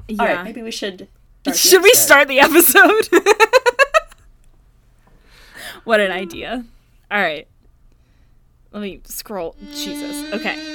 Yeah. All right, maybe we should Should we start the episode? What an idea. All right. Let me scroll. Jesus. Okay.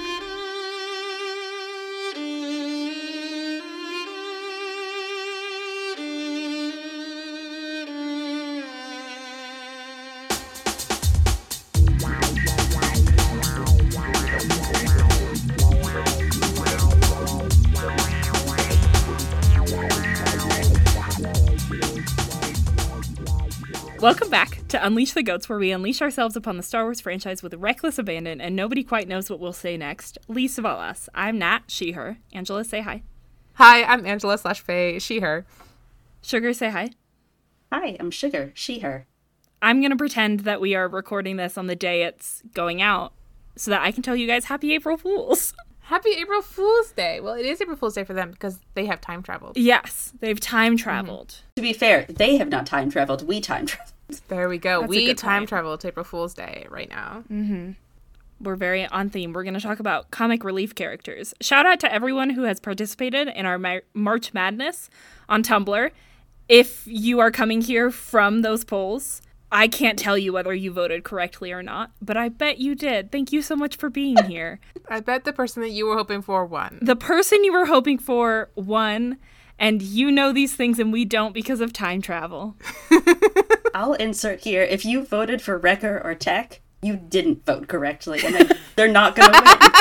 Welcome back to Unleash the Goats, where we unleash ourselves upon the Star Wars franchise with reckless abandon, and nobody quite knows what we'll say next, least of all us. I'm Nat, she, her. Angela, say hi. Hi, I'm Angela / Faye, she, her. Sugar, say hi. Hi, I'm Sugar, she, her. I'm going to pretend that we are recording this on the day it's going out so that I can tell you guys Happy April Fools. Happy April Fool's Day. Well, it is April Fool's Day for them because they have time traveled. Yes, they've time traveled. To be fair, they have not time traveled. We time traveled. There we go. That's a We good time point. travel to April Fool's Day right now. We're very on theme. We're going to talk about comic relief characters. Shout out to everyone who has participated in our March Madness on Tumblr. If you are coming here from those polls, I can't tell you whether you voted correctly or not, but I bet you did. Thank you so much for being here. I bet the person that you were hoping for won. The person you were hoping for won, and you know these things and we don't because of time travel. I'll insert here, if you voted for Wrecker or Tech, you didn't vote correctly, and they're not going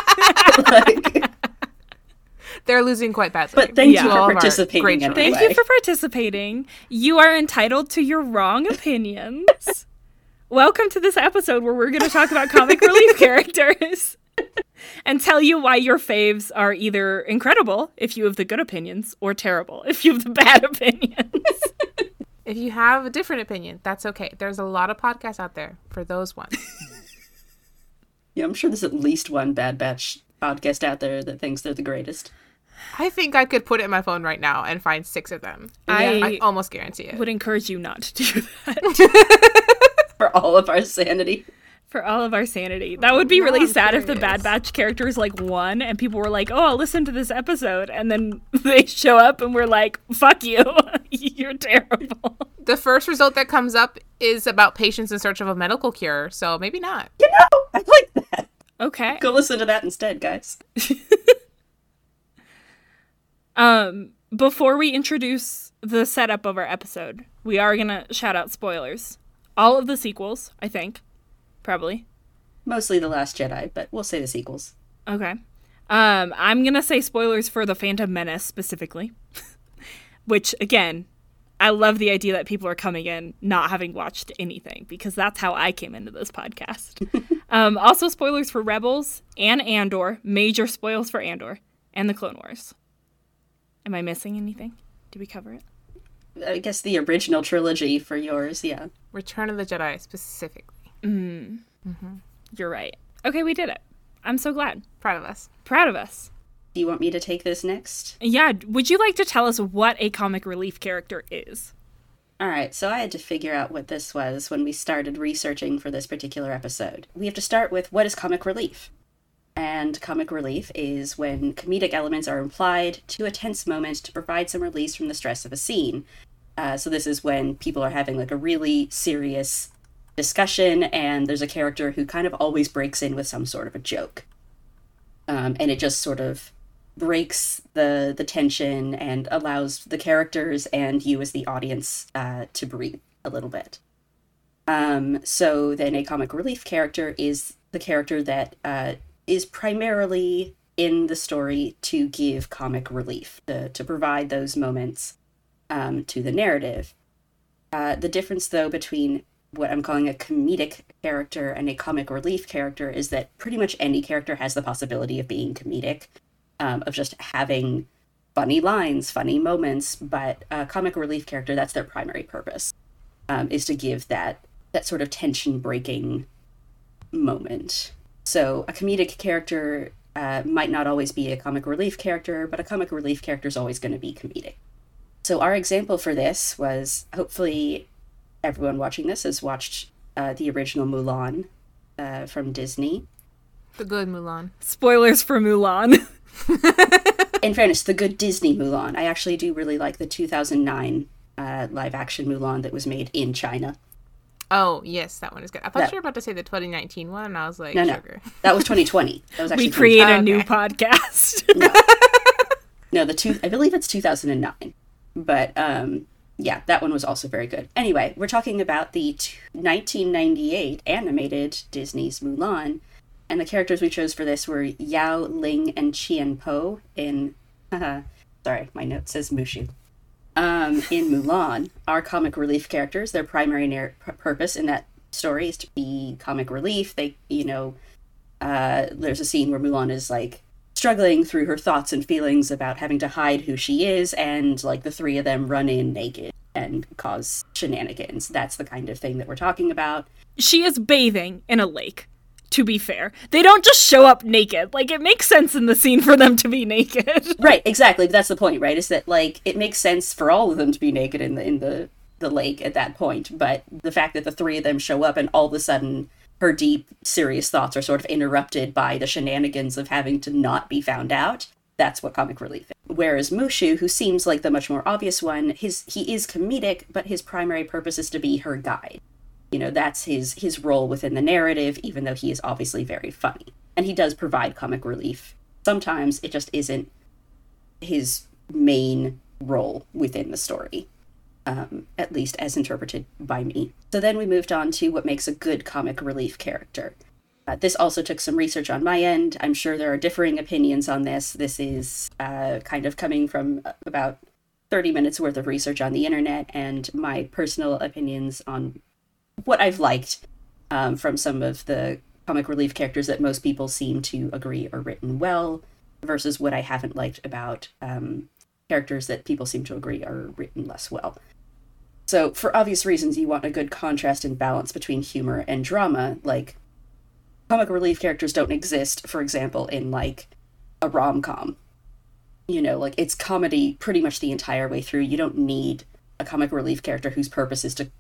to win. They're losing quite badly. But thank you to all for of our participating great anyway. Thank you for participating. You are entitled to your wrong opinions. Welcome to this episode where we're going to talk about comic relief characters and tell you why your faves are either incredible if you have the good opinions or terrible if you have the bad opinions. If you have a different opinion, that's okay. There's a lot of podcasts out there for those ones. Yeah, I'm sure there's at least one Bad Batch podcast out there that thinks they're the greatest. I think I could put it in my phone right now and find 6 of them. I almost guarantee it. Would encourage you not to do that. For all of our sanity. For all of our sanity. That would be Now really I'm sad if the curious. Bad Batch characters won and people were like, oh, I'll listen to this episode. And then they show up and we're like, fuck you. You're terrible. The first result that comes up is about patients in search of a medical cure, so maybe not. You know, I like that. Okay. Go listen to that instead, guys. Before we introduce the setup of our episode, we are going to shout out spoilers. All of the sequels, I think. Probably. Mostly The Last Jedi, but we'll say the sequels. Okay. I'm going to say spoilers for The Phantom Menace specifically. Which, again, I love the idea that people are coming in not having watched anything, because that's how I came into this podcast. Also, spoilers for Rebels and Andor. Major spoils for Andor and the Clone Wars. Am I missing anything? Did we cover it? I guess the original trilogy for yours, yeah. Return of the Jedi specifically. You're right. Okay, we did it. I'm so glad. Proud of us. Proud of us. Do you want me to take this next? Yeah, would you like to tell us what a comic relief character is? All right, so I had to figure out what this was when we started researching for this particular episode. We have to start with, what is comic relief? And comic relief is when comedic elements are implied to a tense moment to provide some release from the stress of a scene. So this is when people are having a really serious discussion and there's a character who kind of always breaks in with some sort of a joke. And it just sort of breaks the tension and allows the characters and you as the audience to breathe a little bit. So then a comic relief character is the character that is primarily in the story to give comic relief, to provide those moments to the narrative. The difference, though, between what I'm calling a comedic character and a comic relief character is that pretty much any character has the possibility of being comedic, of just having funny lines, funny moments, but a comic relief character, that's their primary purpose, is to give that sort of tension-breaking moment. So a comedic character might not always be a comic relief character, but a comic relief character is always going to be comedic. So our example for this was, hopefully everyone watching this has watched the original Mulan from Disney. The good Mulan. Spoilers for Mulan. In fairness, the good Disney Mulan. I actually do really like the 2009 live-action Mulan that was made in China. Oh, yes, that one is good. I thought you were about to say the 2019 one, and I was like, no, sugar. That was 2020. That was actually we create a Okay. new podcast. No, I believe it's 2009. But, yeah, that one was also very good. Anyway, we're talking about the 1998 animated Disney's Mulan, and the characters we chose for this were Yao Ling and Qian Po in... sorry, my note says Mushu. In Mulan, our comic relief characters, their primary purpose in that story is to be comic relief. They, there's a scene where Mulan is, like, struggling through her thoughts and feelings about having to hide who she is, and, like, the three of them run in naked and cause shenanigans. That's the kind of thing that we're talking about. She is bathing in a lake, to be fair. They don't just show up naked. Like, it makes sense in the scene for them to be naked. Right, exactly. But that's the point, right? Is that, like, it makes sense for all of them to be naked in the lake at that point. But the fact that the three of them show up and all of a sudden her deep, serious thoughts are sort of interrupted by the shenanigans of having to not be found out, that's what comic relief is. Whereas Mushu, who seems like the much more obvious one, he is comedic, but his primary purpose is to be her guide. That's his role within the narrative, even though he is obviously very funny. And he does provide comic relief. Sometimes it just isn't his main role within the story, at least as interpreted by me. So then we moved on to what makes a good comic relief character. This also took some research on my end. I'm sure there are differing opinions on this. This is kind of coming from about 30 minutes worth of research on the internet and my personal opinions on what I've liked from some of the comic relief characters that most people seem to agree are written well versus what I haven't liked about characters that people seem to agree are written less well. So for obvious reasons, you want a good contrast and balance between humor and drama. Like, comic relief characters don't exist, for example, in, like, a rom-com. Like, it's comedy pretty much the entire way through. You don't need a comic relief character whose purpose is to,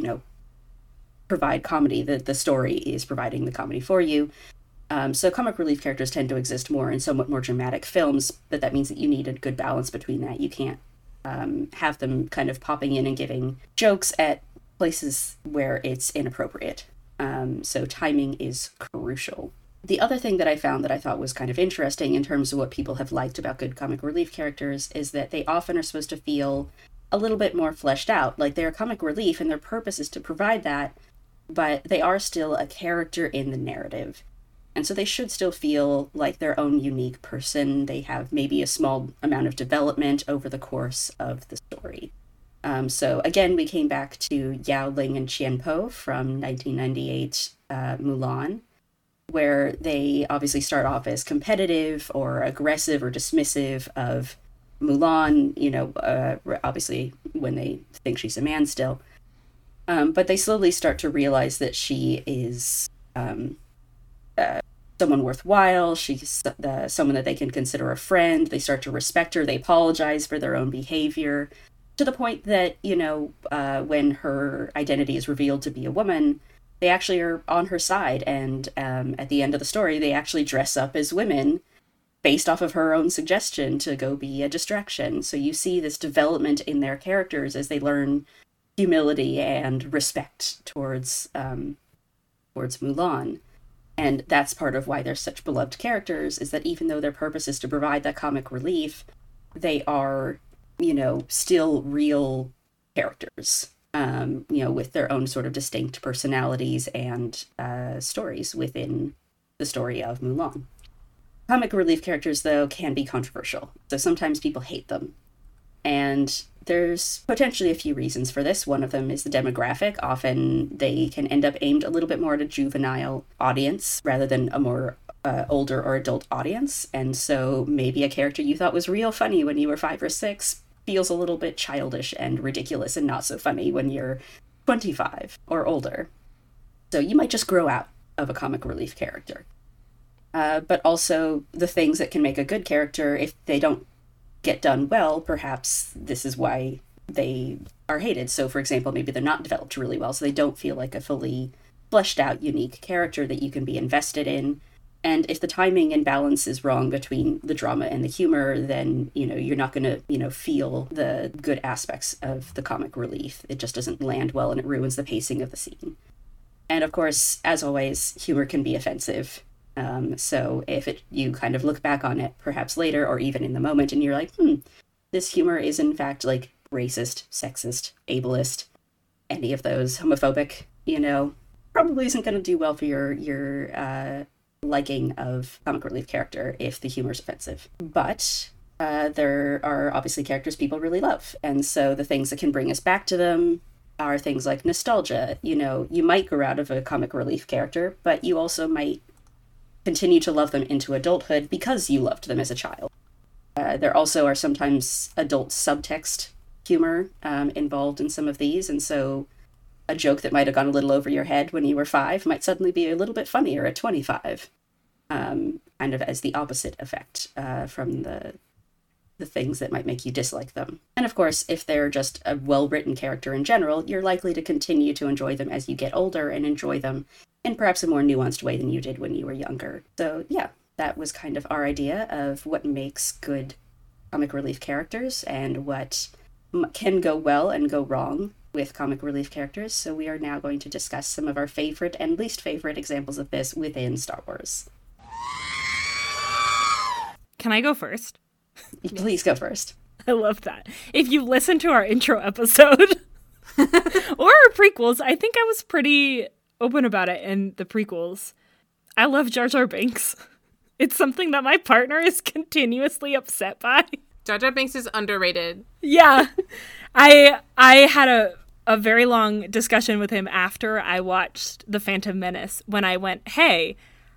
provide comedy. The story is providing the comedy for you. So comic relief characters tend to exist more in somewhat more dramatic films, but that means that you need a good balance between that. You can't have them kind of popping in and giving jokes at places where it's inappropriate. So timing is crucial. The other thing that I found that I thought was kind of interesting in terms of what people have liked about good comic relief characters is that they often are supposed to feel a little bit more fleshed out. Like, they're comic relief and their purpose is to provide that, but they are still a character in the narrative. And so they should still feel like their own unique person. They have maybe a small amount of development over the course of the story. So again, we came back to Yao Ling and Qian Po from 1998 Mulan, where they obviously start off as competitive or aggressive or dismissive of Mulan, obviously when they think she's a man still. But they slowly start to realize that she is someone worthwhile. She's someone that they can consider a friend. They start to respect her. They apologize for their own behavior, to the point that, when her identity is revealed to be a woman, they actually are on her side. And at the end of the story, they actually dress up as women based off of her own suggestion to go be a distraction. So you see this development in their characters as they learn humility and respect towards Mulan. And that's part of why they're such beloved characters, is that even though their purpose is to provide that comic relief, they are, still real characters, with their own sort of distinct personalities and stories within the story of Mulan. Comic relief characters, though, can be controversial. So sometimes people hate them. And there's potentially a few reasons for this. One of them is the demographic. Often they can end up aimed a little bit more at a juvenile audience rather than a more older or adult audience. And so maybe a character you thought was real funny when you were 5 or 6 feels a little bit childish and ridiculous and not so funny when you're 25 or older. So you might just grow out of a comic relief character. But also the things that can make a good character, if they don't get done well, perhaps this is why they are hated. So, for example, maybe they're not developed really well, so they don't feel like a fully fleshed out, unique character that you can be invested in. And if the timing and balance is wrong between the drama and the humor, then, you're not going to, feel the good aspects of the comic relief. It just doesn't land well and it ruins the pacing of the scene. And of course, as always, humor can be offensive. So if you kind of look back on it perhaps later or even in the moment and you're like, this humor is in fact like racist, sexist, ableist, any of those, homophobic, probably isn't going to do well for your liking of comic relief character if the humor's offensive. But there are obviously characters people really love. And so the things that can bring us back to them are things like nostalgia. You might grow out of a comic relief character, but you also might continue to love them into adulthood because you loved them as a child. There also are sometimes adult subtext humor involved in some of these, and so a joke that might have gone a little over your head when you were 5 might suddenly be a little bit funnier at 25, kind of as the opposite effect from the things that might make you dislike them. And of course, if they're just a well-written character in general, you're likely to continue to enjoy them as you get older and enjoy them in perhaps a more nuanced way than you did when you were younger. So yeah, that was kind of our idea of what makes good comic relief characters and what can go well and go wrong with comic relief characters. So we are now going to discuss some of our favorite and least favorite examples of this within Star Wars. Can I go first? Please go first. I love that. If you listen to our intro episode or our prequels, I think I was pretty open about it in the prequels. I love Jar Jar Binks. It's something that my partner is continuously upset by. Jar Jar Binks is underrated. Yeah. I had a very long discussion with him after I watched The Phantom Menace when I went, hey,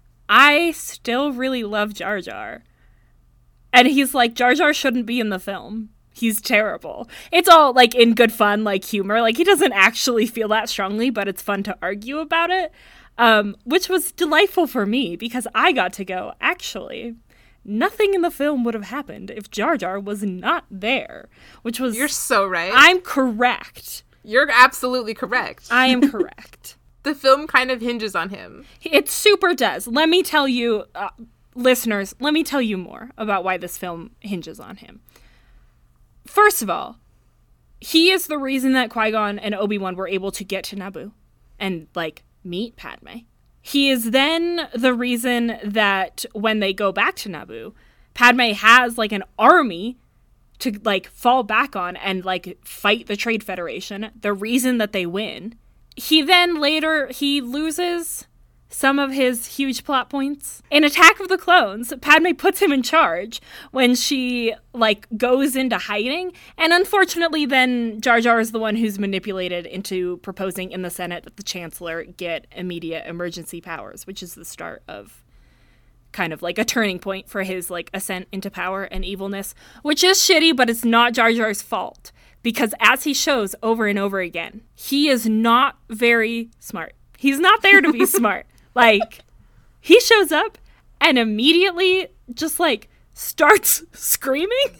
I still really love Jar Jar. And he's like, Jar Jar shouldn't be in the film. He's terrible. It's all like in good fun, like humor. Like he doesn't actually feel that strongly, but it's fun to argue about it. Which was delightful for me because I got to go, actually, nothing in the film would have happened if Jar Jar was not there. Which was... You're so right. I'm correct. You're absolutely correct. I am correct. The film kind of hinges on him. It super does. Let me tell you... listeners, let me tell you more about why this film hinges on him. First of all, he is the reason that Qui-Gon and Obi-Wan were able to get to Naboo and, like, meet Padme. He is then the reason that when they go back to Naboo, Padme has, like, an army to, like, fall back on and, like, fight the Trade Federation. The reason that they win. He then later, he loses some of his huge plot points. In Attack of the Clones, Padme puts him in charge when she, like, goes into hiding. And unfortunately, then Jar Jar is the one who's manipulated into proposing in the Senate that the Chancellor get immediate emergency powers, which is the start of kind of like a turning point for his, like, ascent into power and evilness, which is shitty, but it's not Jar Jar's fault. Because as he shows over and over again, he is not very smart. He's not there to be smart. Like, he shows up and immediately just, like, starts screaming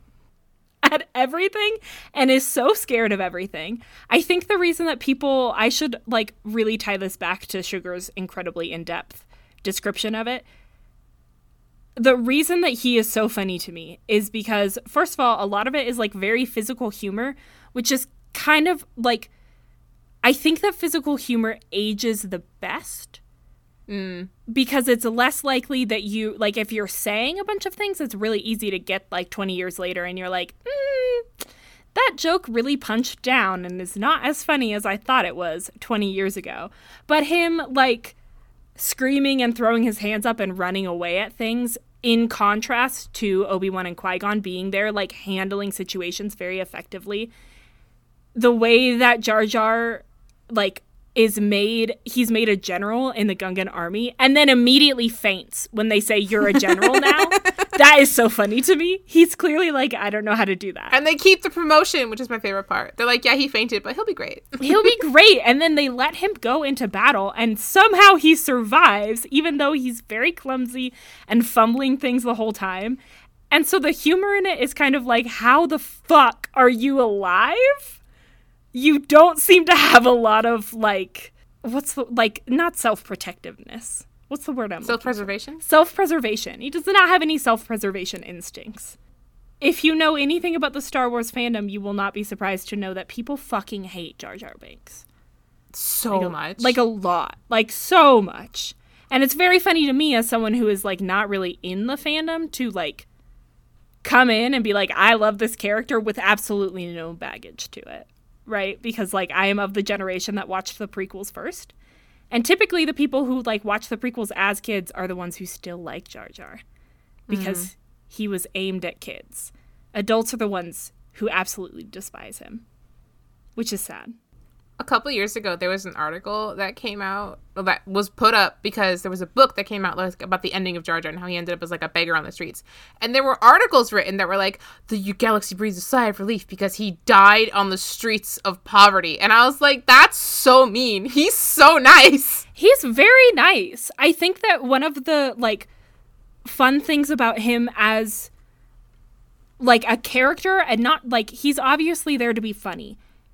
at everything and is so scared of everything. I think the reason that I should, like, really tie this back to Sugar's incredibly in-depth description of it. The reason that he is so funny to me is because, first of all, a lot of it is, like, very physical humor, which is kind of, like, I think that physical humor ages the best. Because it's less likely that you, like, if you're saying a bunch of things, it's really easy to get, like, 20 years later and you're like, that joke really punched down and is not as funny as I thought it was 20 years ago. But him, like, screaming and throwing his hands up and running away at things, in contrast to Obi-Wan and Qui-Gon being there, like, handling situations very effectively. The way that Jar Jar, like, he's made a general in the Gungan army and then immediately faints when they say you're a general now. That is so funny to me. He's clearly like, I don't know how to do that. And they keep the promotion, which is my favorite part. They're like, yeah, he fainted, but he'll be great. He'll be great. And then they let him go into battle and somehow he survives, even though he's very clumsy and fumbling things the whole time. And so the humor in it is kind of like, how the fuck are you alive? You don't seem to have a lot of, like, not self-protectiveness, What's the word I'm looking for? Self-preservation? Self-preservation. He does not have any self-preservation instincts. If you know anything about the Star Wars fandom, you will not be surprised to know that people fucking hate Jar Jar Binks. So much. Like a lot. Like so much. And it's very funny to me as someone who is like not really in the fandom to like come in and be like, I love this character with absolutely no baggage to it. Right? Because like I am of the generation that watched the prequels first. And typically the people who like watch the prequels as kids are the ones who still like Jar Jar. Because he was aimed at kids. Adults are the ones who absolutely despise him. Which is sad. A couple years ago, there was an article that came out, that was put up because there was a book that came out like, about the ending of Jar Jar and how he ended up as like a beggar on the streets. And there were articles written that were like, the galaxy breathes a sigh of relief because he died on the streets of poverty. And I was like, that's so mean. He's so nice. He's very nice. I think that one of the like fun things about him as like a character, and not like, he's obviously there to be funny.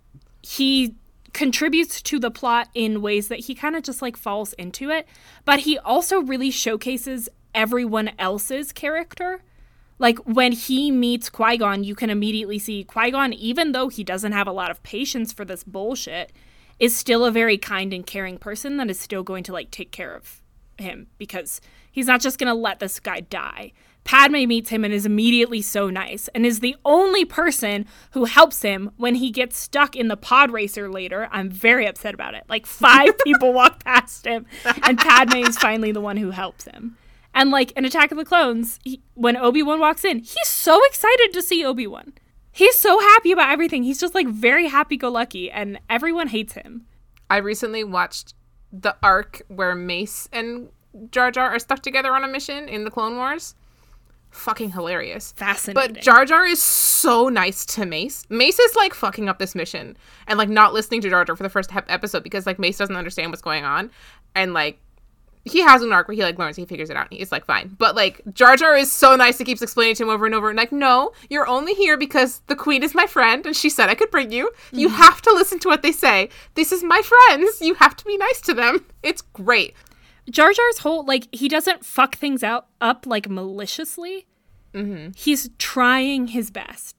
He contributes to the plot in ways that he kind of just like falls into it, but he also really showcases everyone else's character. Like when he meets Qui-Gon, you can immediately see Qui-Gon, even though he doesn't have a lot of patience for this bullshit, is still a very kind and caring person that is still going to like take care of him because he's not just going to let this guy die. Padme meets him and is immediately so nice and is the only person who helps him when he gets stuck in the pod racer later. I'm very upset about it. Like 5 people walk past him and Padme is finally the one who helps him. And like in Attack of the Clones, when Obi-Wan walks in, he's so excited to see Obi-Wan. He's so happy about everything. He's just like very happy-go-lucky and everyone hates him. I recently watched the arc where Mace and Jar Jar are stuck together on a mission in the Clone Wars. Fucking hilarious. Fascinating. But Jar Jar is so nice to Mace. Mace is like fucking up this mission and like not listening to Jar Jar for the first episode because like Mace doesn't understand what's going on. And like he has an arc where he like learns, he figures it out, and he's like fine. But like Jar Jar is so nice, he keeps explaining to him over and over and like, no, you're only here because the queen is my friend and she said I could bring you. You have to listen to what they say. This is my friends. You have to be nice to them. It's great. Jar Jar's whole, like, he doesn't fuck things up, like, maliciously. Mm-hmm. He's trying his best.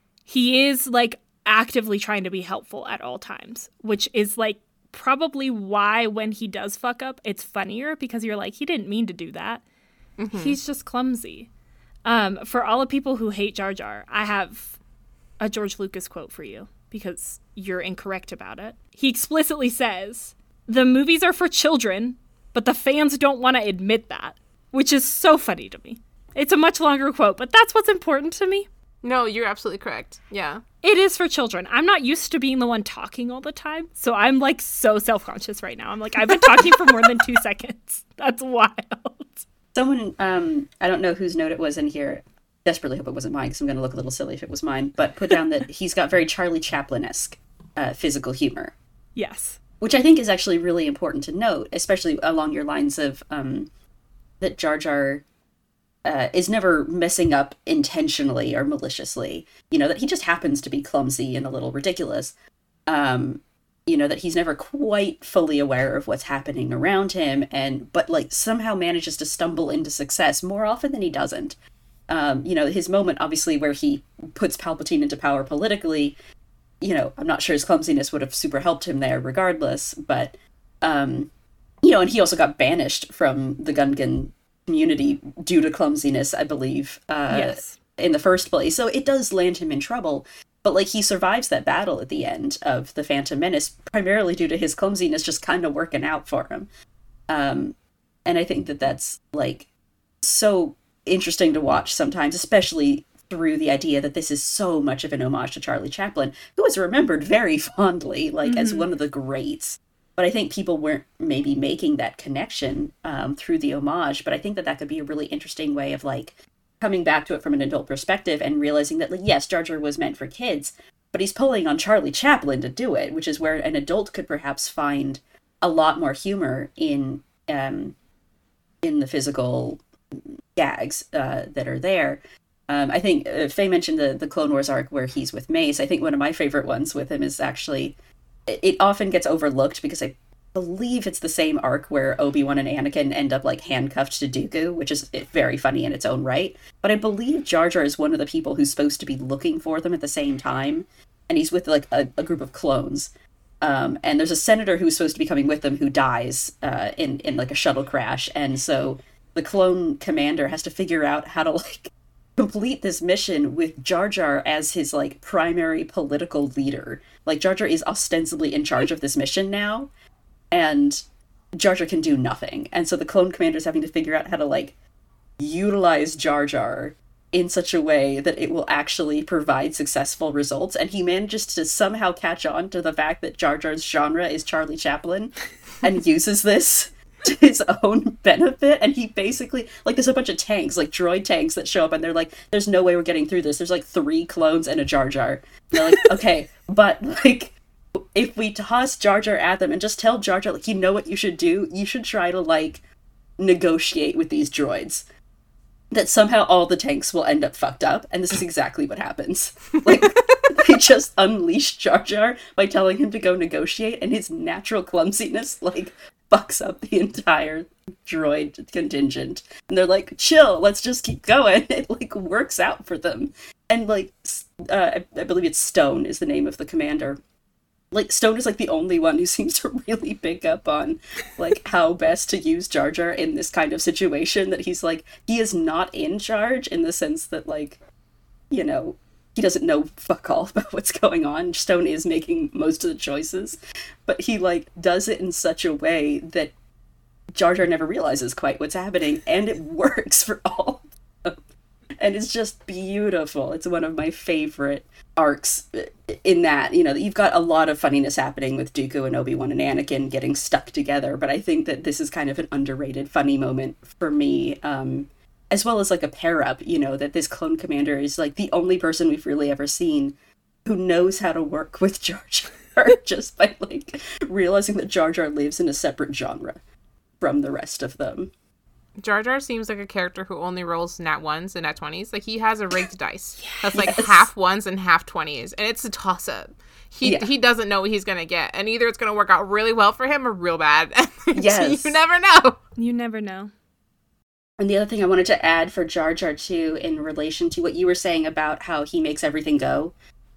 He is, like, actively trying to be helpful at all times, which is, like, probably why when he does fuck up, it's funnier, because you're like, he didn't mean to do that. Mm-hmm. He's just clumsy. For all the people who hate Jar Jar, I have a George Lucas quote for you, because you're incorrect about it. He explicitly says, the movies are for children, but the fans don't want to admit that, which is so funny to me. It's a much longer quote, but that's what's important to me. No, you're absolutely correct. Yeah. It is for children. I'm not used to being the one talking all the time, so I'm, like, so self-conscious right now. I'm like, I've been talking for more than 2 seconds. That's wild. Someone, I don't know whose note it was in here. Desperately hope it wasn't mine, because I'm going to look a little silly if it was mine, but put down that he's got very Charlie Chaplin-esque physical humor. Yes. Which I think is actually really important to note, especially along your lines of that Jar Jar is never messing up intentionally or maliciously. You know, that he just happens to be clumsy and a little ridiculous. You know, that he's never quite fully aware of what's happening around him, but like somehow manages to stumble into success more often than he doesn't. You know, his moment, obviously, where he puts Palpatine into power politically, you know, I'm not sure his clumsiness would have super helped him there regardless, but, you know, and he also got banished from the Gungan community due to clumsiness, I believe, yes, in the first place. So it does land him in trouble, but, like, he survives that battle at the end of The Phantom Menace, primarily due to his clumsiness just kind of working out for him. And I think that that's, like, so interesting to watch sometimes, especially through the idea that this is so much of an homage to Charlie Chaplin, who is remembered very fondly, like, as one of the greats. But I think people weren't maybe making that connection through the homage, but I think that that could be a really interesting way of, like, coming back to it from an adult perspective and realizing that, like, yes, Jar Jar was meant for kids, but he's pulling on Charlie Chaplin to do it, which is where an adult could perhaps find a lot more humor in the physical gags that are there. I think Faye mentioned the Clone Wars arc where he's with Mace. I think one of my favorite ones with him is actually, it often gets overlooked because I believe it's the same arc where Obi-Wan and Anakin end up like handcuffed to Dooku, which is very funny in its own right. But I believe Jar Jar is one of the people who's supposed to be looking for them at the same time, and he's with like a group of clones. And there's a senator who's supposed to be coming with them who dies in like a shuttle crash, and so the clone commander has to figure out how to like complete this mission with Jar Jar as his like primary political leader. Like Jar Jar is ostensibly in charge of this mission now, and Jar Jar can do nothing. And so the clone commander is having to figure out how to like utilize Jar Jar in such a way that it will actually provide successful results. And he manages to somehow catch on to the fact that Jar Jar's genre is Charlie Chaplin and uses this to his own benefit. And he basically, like, there's a bunch of tanks, like droid tanks that show up, and they're like, there's no way we're getting through this. There's like 3 clones and a Jar Jar. And they're like, okay, but like, if we toss Jar Jar at them and just tell Jar Jar, like, you know what you should do? You should try to, like, negotiate with these droids. That somehow all the tanks will end up fucked up, and this is exactly what happens. Like, they just unleash Jar Jar by telling him to go negotiate, and his natural clumsiness, like, fucks up the entire droid contingent. And they're like, chill, let's just keep going. It, like, works out for them. And, like, I believe it's Stone is the name of the commander. Like, Stone is, like, the only one who seems to really pick up on, like, how best to use Jar Jar in this kind of situation, that he's, like, he is not in charge in the sense that, like, you know, he doesn't know fuck all about what's going on. Stone is making most of the choices, but he, like, does it in such a way that Jar Jar never realizes quite what's happening, and it works for all of them. And it's just beautiful. It's one of my favorite arcs in that, you know, you've got a lot of funniness happening with Dooku and Obi-Wan and Anakin getting stuck together, but I think that this is kind of an underrated funny moment for me, as well as like a pair-up, you know, that this clone commander is like the only person we've really ever seen who knows how to work with Jar Jar just by like realizing that Jar Jar lives in a separate genre from the rest of them. Jar Jar seems like a character who only rolls nat 1s and nat 20s. Like, he has a rigged dice. That's like half 1s and half 20s. And it's a toss-up. He doesn't know what he's going to get. And either it's going to work out really well for him or real bad. Yes. You never know. You never know. And the other thing I wanted to add for Jar Jar, too, in relation to what you were saying about how he makes everything go,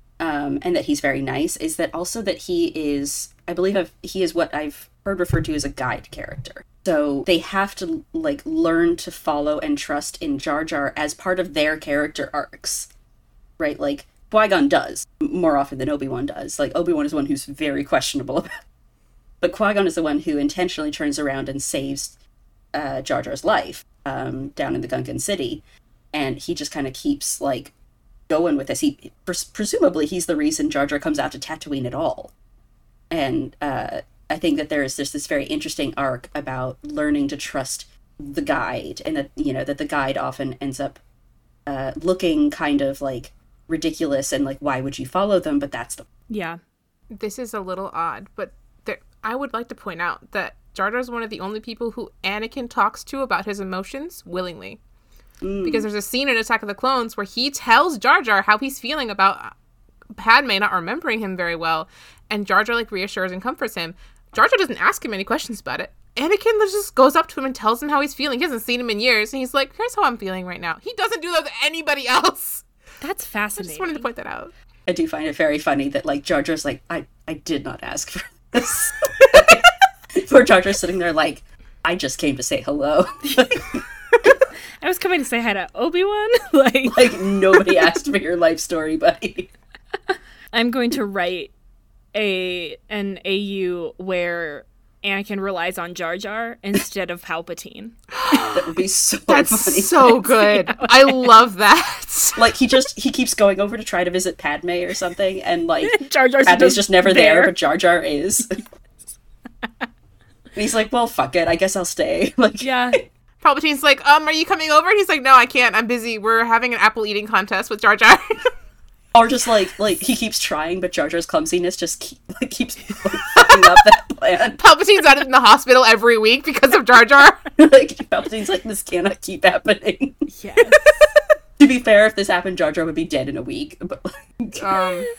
and that he's very nice, is that also that he is, I believe he is what I've heard referred to as a guide character. So they have to, like, learn to follow and trust in Jar Jar as part of their character arcs, right? Like, Qui-Gon does, more often than Obi-Wan does. Like, Obi-Wan is one who's very questionable about it. But Qui-Gon is the one who intentionally turns around and saves Jar Jar's life down in the Gungan City. And he just kind of keeps, like, going with this. Presumably, he's the reason Jar Jar comes out to Tatooine at all. And, I think that there is just this very interesting arc about learning to trust the guide, and that, you know, that the guide often ends up looking kind of like ridiculous and like, why would you follow them? But that's the... Yeah. This is a little odd, but I would like to point out that Jar Jar is one of the only people who Anakin talks to about his emotions willingly. Because there's a scene in Attack of the Clones where he tells Jar Jar how he's feeling about Padme not remembering him very well, and Jar Jar like reassures and comforts him. Jar Jar doesn't ask him any questions about it. Anakin just goes up to him and tells him how he's feeling. He hasn't seen him in years, and he's like, here's how I'm feeling right now. He doesn't do that to anybody else. That's fascinating. I just wanted to point that out. I do find it very funny that, like, Jar Jar's like, I did not ask for this. Poor Jar Jar's sitting there like, I just came to say hello. I was coming to say hi to Obi-Wan. like, nobody asked for your life story, buddy. I'm going to write an AU where Anakin relies on Jar Jar instead of Palpatine. That would be so That's funny. So good. I love that. Like, he keeps going over to try to visit Padme or something, and like Jar Jar's Padme's just never there, but Jar Jar is. And he's like, well, fuck it, I guess I'll stay. Like, yeah. Palpatine's like, are you coming over? And he's like, no, I can't. I'm busy. We're having an apple eating contest with Jar Jar. Or just like he keeps trying, but Jar Jar's clumsiness just keeps fucking up that plan. Palpatine's out in the hospital every week because of Jar Jar. Like, Palpatine's like, this cannot keep happening. Yes. To be fair, if this happened, Jar Jar would be dead in a week. But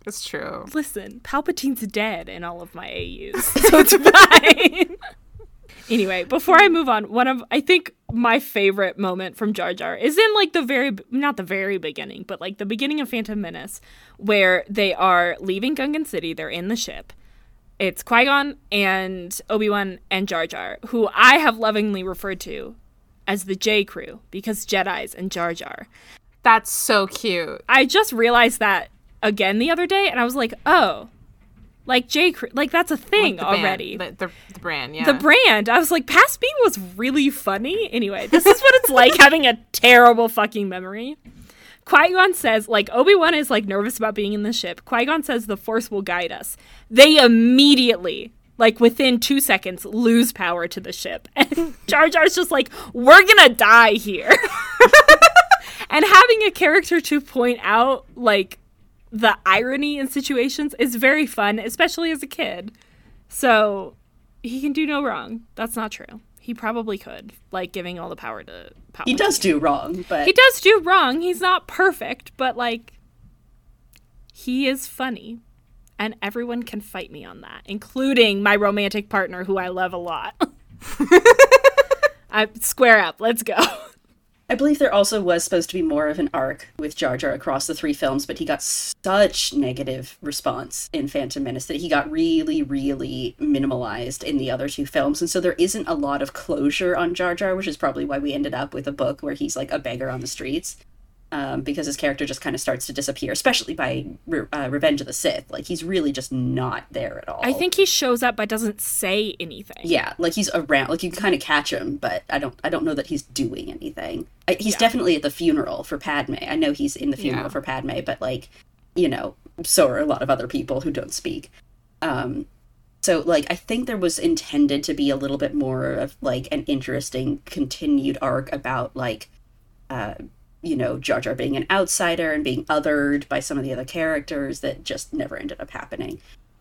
It's true. Listen, Palpatine's dead in all of my AUs, so it's fine. Anyway, before I move on, I think my favorite moment from Jar Jar is in like not the very beginning, but like the beginning of Phantom Menace, where they are leaving Gungan City. They're in the ship. It's Qui-Gon and Obi-Wan and Jar Jar, who I have lovingly referred to as the J Crew, because Jedis and Jar Jar. That's so cute. I just realized that again the other day, and I was like, oh, like J Crew, like that's a thing like already. The brand, yeah. The brand. I was like, Past Me was really funny. Anyway, this is what it's like having a terrible fucking memory. Qui-Gon says, like, Obi-Wan is, like, nervous about being in the ship. Qui-Gon says the Force will guide us. They immediately, like, within 2 seconds, lose power to the ship. And Jar Jar's just like, we're gonna die here. And having a character to point out, like, the irony in situations is very fun, especially as a kid. So, he can do no wrong. That's not true. He probably could, like, giving all the power to Palpatine. He does do wrong, but... He does do wrong. He's not perfect, but, like, he is funny. And everyone can fight me on that, including my romantic partner, who I love a lot. Square up. Let's go. I believe there also was supposed to be more of an arc with Jar Jar across the 3 films, but he got such negative response in Phantom Menace that he got really, really minimalized in the other 2 films. And so there isn't a lot of closure on Jar Jar, which is probably why we ended up with a book where he's like a beggar on the streets. Because his character just kind of starts to disappear, especially by Revenge of the Sith. Like, he's really just not there at all. I think he shows up but doesn't say anything. Yeah, like, he's around. Like, you can kind of catch him, but I don't know that he's doing anything. He's definitely at the funeral for Padme. I know he's in the funeral for Padme, but, like, you know, so are a lot of other people who don't speak. So, like, I think there was intended to be a little bit more of, like, an interesting continued arc about, like, you know, Jar Jar being an outsider and being othered by some of the other characters that just never ended up happening.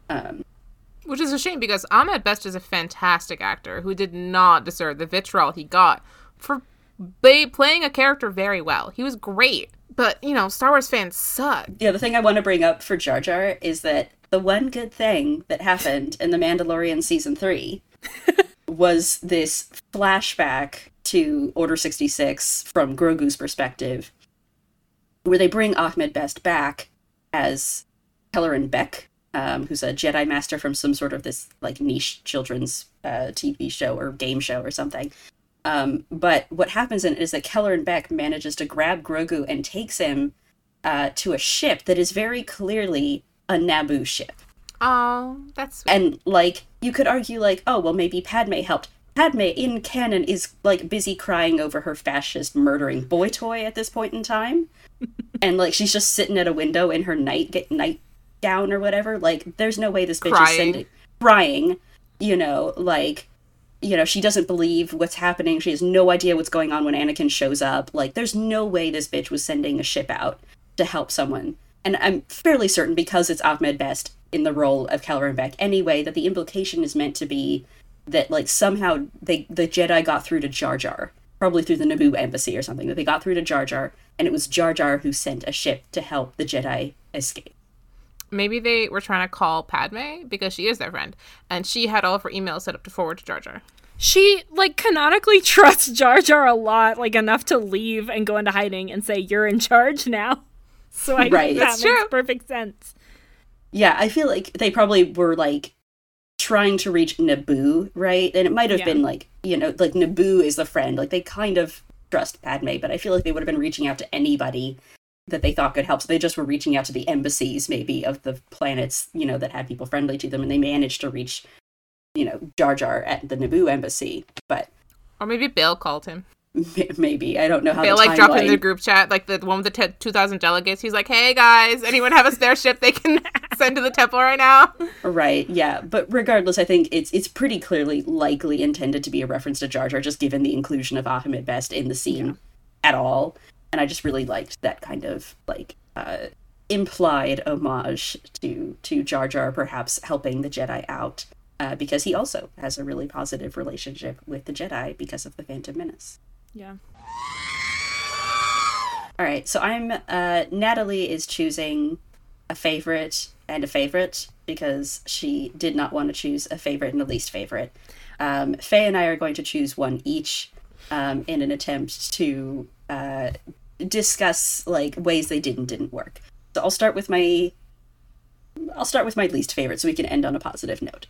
Which is a shame, because Ahmed Best is a fantastic actor who did not deserve the vitriol he got for playing a character very well. He was great. But, you know, Star Wars fans suck. Yeah, the thing I want to bring up for Jar Jar is that the one good thing that happened in The Mandalorian Season 3 was this flashback to Order 66 from Grogu's perspective, where they bring Ahmed Best back as Kelleran Beck, who's a Jedi Master from some sort of this, like, niche children's TV show or game show or something. But what happens in it is that Kelleran Beck manages to grab Grogu and takes him to a ship that is very clearly a Naboo ship. Oh, that's sweet. And, like, you could argue, like, oh, well, maybe Padme helped. Padme, in canon, is, like, busy crying over her fascist murdering boy toy at this point in time. And, like, she's just sitting at a window in her nightgown or whatever. Like, there's no way this bitch is crying, you know, like, you know, she doesn't believe what's happening. She has no idea what's going on when Anakin shows up. Like, there's no way this bitch was sending a ship out to help someone. And I'm fairly certain, because it's Ahmed Best in the role of Kelleran Beck anyway, that the implication is meant to be that, like, somehow the Jedi got through to Jar Jar, probably through the Naboo embassy or something, that they got through to Jar Jar, and it was Jar Jar who sent a ship to help the Jedi escape. Maybe they were trying to call Padme, because she is their friend, and she had all of her emails set up to forward to Jar Jar. She, like, canonically trusts Jar Jar a lot, like, enough to leave and go into hiding and say, you're in charge now. So I think that makes perfect sense. Yeah, I feel like they probably were, like, trying to reach Naboo, right? And it might have been, like, you know, like, Naboo is the friend. Like, they kind of trust Padme, but I feel like they would have been reaching out to anybody that they thought could help. So they just were reaching out to the embassies, maybe, of the planets, you know, that had people friendly to them, and they managed to reach, you know, Jar Jar at the Naboo embassy. But... Or maybe Bail called him. Maybe. I don't know how Bail, like, dropped in the group chat, like, the one with the 2,000 delegates. He's like, hey, guys, anyone have a spare ship they can send to the temple right now? Right, yeah. But regardless, I think it's pretty clearly likely intended to be a reference to Jar Jar, just given the inclusion of Ahmed Best in the scene at all. And I just really liked that kind of, like, implied homage to Jar Jar perhaps helping the Jedi out, because he also has a really positive relationship with the Jedi because of the Phantom Menace. Yeah. All right, so Natalie is choosing a favorite and a favorite because she did not want to choose a favorite and a least favorite. Faye and I are going to choose one each in an attempt to discuss like ways they didn't work. So I'll start with my least favorite so we can end on a positive note.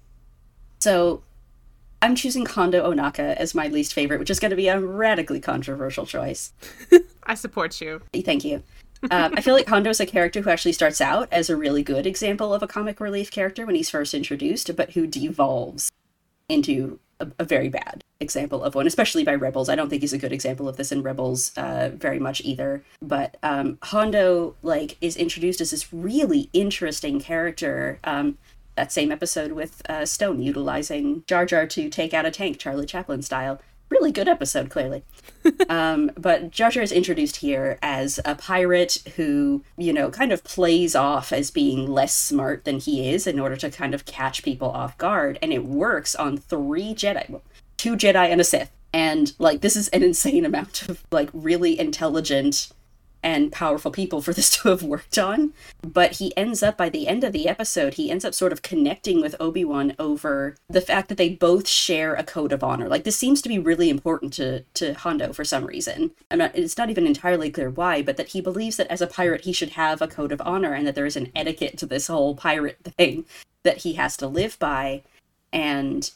So I'm choosing Hondo Onaka as my least favorite, which is going to be a radically controversial choice. I support you. Thank you. I feel like Hondo is a character who actually starts out as a really good example of a comic relief character when he's first introduced, but who devolves into a very bad example of one, especially by Rebels. I don't think he's a good example of this in Rebels very much either. But Hondo like is introduced as this really interesting character. That same episode with Stone utilizing Jar Jar to take out a tank, Charlie Chaplin style. Really good episode, clearly. But Jar Jar is introduced here as a pirate who, you know, kind of plays off as being less smart than he is in order to kind of catch people off guard. And it works on 3 Jedi. Well, 2 Jedi and a Sith. And, like, this is an insane amount of, like, really intelligent and powerful people for this to have worked on. But he ends up, by the end of the episode, he ends up sort of connecting with Obi-Wan over the fact that they both share a code of honor. Like, this seems to be really important to Hondo for some reason. It's not even entirely clear why, but that he believes that as a pirate he should have a code of honor and that there is an etiquette to this whole pirate thing that he has to live by. And,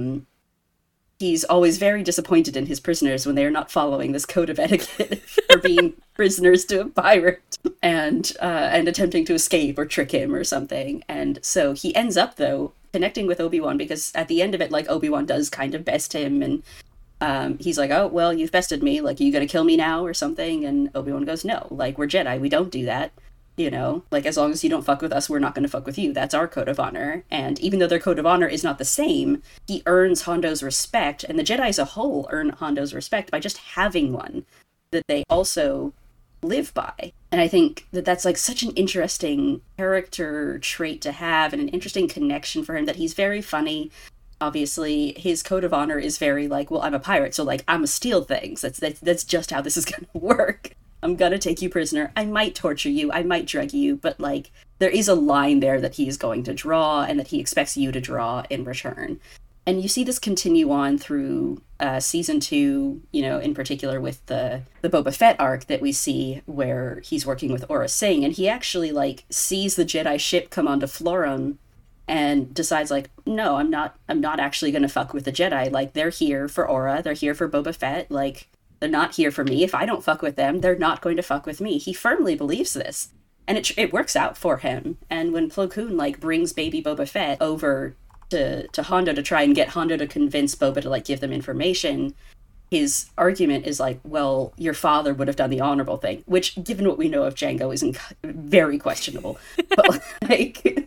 he's always very disappointed in his prisoners when they are not following this code of etiquette for being prisoners to a pirate and attempting to escape or trick him or something. And so he ends up, though, connecting with Obi-Wan because at the end of it, like, Obi-Wan does kind of best him and he's like, oh, well, you've bested me. Like, are you going to kill me now or something? And Obi-Wan goes, no, like, we're Jedi. We don't do that. You know, like, as long as you don't fuck with us, we're not going to fuck with you. That's our code of honor. And even though their code of honor is not the same, he earns Hondo's respect, and the Jedi as a whole earn Hondo's respect by just having one that they also live by. And I think that that's, like, such an interesting character trait to have and an interesting connection for him, that he's very funny. Obviously, his code of honor is very, like, well, I'm a pirate, so, like, I'm gonna steal things. That's just how this is going to work. I'm gonna take you prisoner. I might torture you. I might drug you. But, like, there is a line there that he is going to draw and that he expects you to draw in return. And you see this continue on through season 2, you know, in particular with the Boba Fett arc that we see where he's working with Aurra Sing. And he actually, like, sees the Jedi ship come onto Florum and decides, like, no, I'm not actually going to fuck with the Jedi. Like, they're here for Aurra. They're here for Boba Fett. Like, they're not here for me. If I don't fuck with them, they're not going to fuck with me. He firmly believes this. And it works out for him. And when Plo Koon, like, brings baby Boba Fett over to Hondo to try and get Hondo to convince Boba to, like, give them information, his argument is like, well, your father would have done the honorable thing, which, given what we know of Jango, is very questionable. But, like,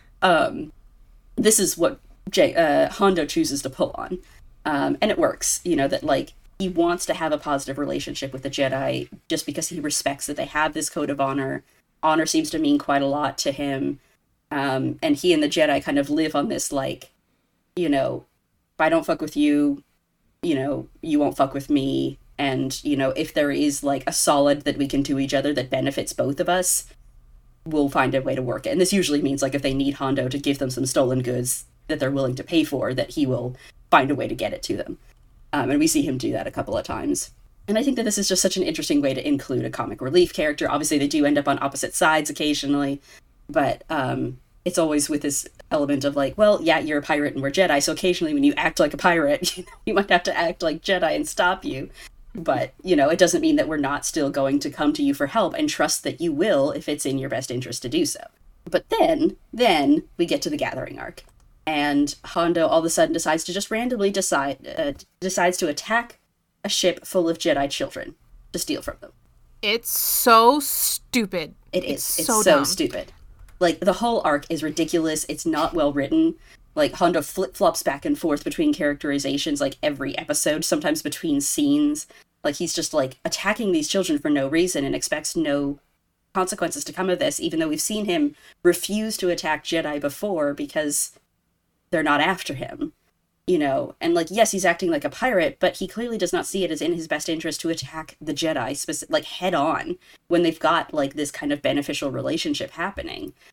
this is what Hondo chooses to pull on. And it works, you know, that, like, he wants to have a positive relationship with the Jedi just because he respects that they have this code of honor. Honor seems to mean quite a lot to him. And he and the Jedi kind of live on this, like, you know, if I don't fuck with you, you know, you won't fuck with me. And, you know, if there is, like, a solid that we can do each other that benefits both of us, we'll find a way to work it. And this usually means, like, if they need Hondo to give them some stolen goods that they're willing to pay for, that he will find a way to get it to them. And we see him do that a couple of times. And I think that this is just such an interesting way to include a comic relief character. Obviously, they do end up on opposite sides occasionally, but it's always with this element of, like, well, yeah, you're a pirate and we're Jedi, so occasionally when you act like a pirate, you know, you might have to act like Jedi and stop you. But, you know, it doesn't mean that we're not still going to come to you for help and trust that you will if it's in your best interest to do so. But then we get to the Gathering arc. And Hondo all of a sudden decides to just randomly decides to attack a ship full of Jedi children to steal from them. It's so stupid. It's so dumb. stupid. Like, the whole arc is ridiculous. It's not well written. Like, Hondo flip-flops back and forth between characterizations, like, every episode, sometimes between scenes. Like, he's just, like, attacking these children for no reason and expects no consequences to come of this, even though we've seen him refuse to attack Jedi before because they're not after him, you know? And, like, yes, he's acting like a pirate, but he clearly does not see it as in his best interest to attack the Jedi, like, head on, when they've got, like, this kind of beneficial relationship happening.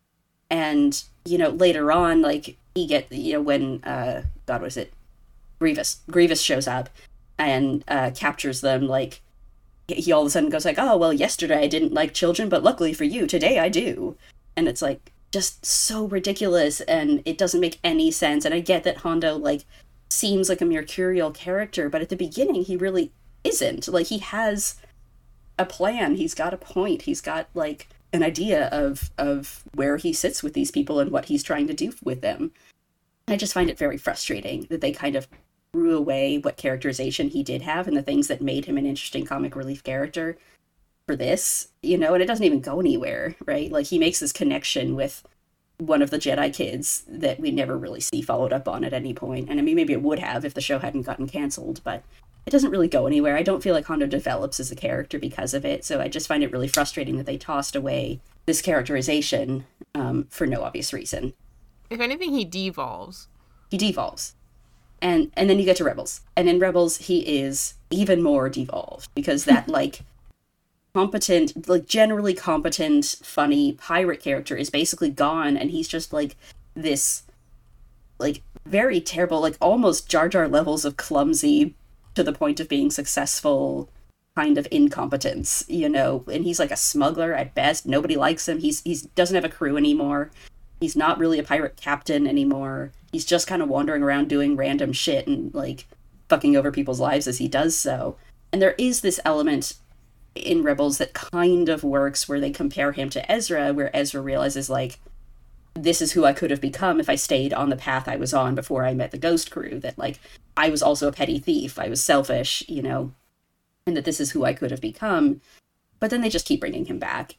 And, later on, like, when, God, what is it? Grievous shows up and captures them, like, he all of a sudden goes like, oh, well, yesterday I didn't like children, but luckily for you, today I do. And it's, like, just so ridiculous, and it doesn't make any sense. And I get that Hondo, like, seems like a mercurial character, but at the beginning he really isn't. Like, he has a plan, he's got a point, he's got, like, an idea of where he sits with these people and what he's trying to do with them. I just find it very frustrating that they kind of threw away what characterization he did have and the things that made him an interesting comic relief character for this, and it doesn't even go anywhere, right? Like, he makes this connection with one of the Jedi kids that we never really see followed up on at any point. And I mean, maybe it would have if the show hadn't gotten canceled, but it doesn't really go anywhere. I don't feel like Hondo develops as a character because of it, so I just find it really frustrating that they tossed away this characterization for no obvious reason. If anything, he devolves. He devolves. And then you get to Rebels. And in Rebels, he is even more devolved, because that, like, competent, like, generally competent, funny pirate character is basically gone, and he's just, like, this, like, very terrible, like, almost Jar Jar levels of clumsy to the point of being successful kind of incompetence, and he's like a smuggler at best. Nobody likes him. He doesn't have a crew anymore. He's not really a pirate captain anymore. He's just kind of wandering around doing random shit and, like, fucking over people's lives as he does so. And there is this element in Rebels that kind of works where they compare him to Ezra, where Ezra realizes, like, this is who I could have become if I stayed on the path I was on before I met the Ghost Crew, that, like, I was also a petty thief, I was selfish, and that this is who I could have become. But then they just keep bringing him back.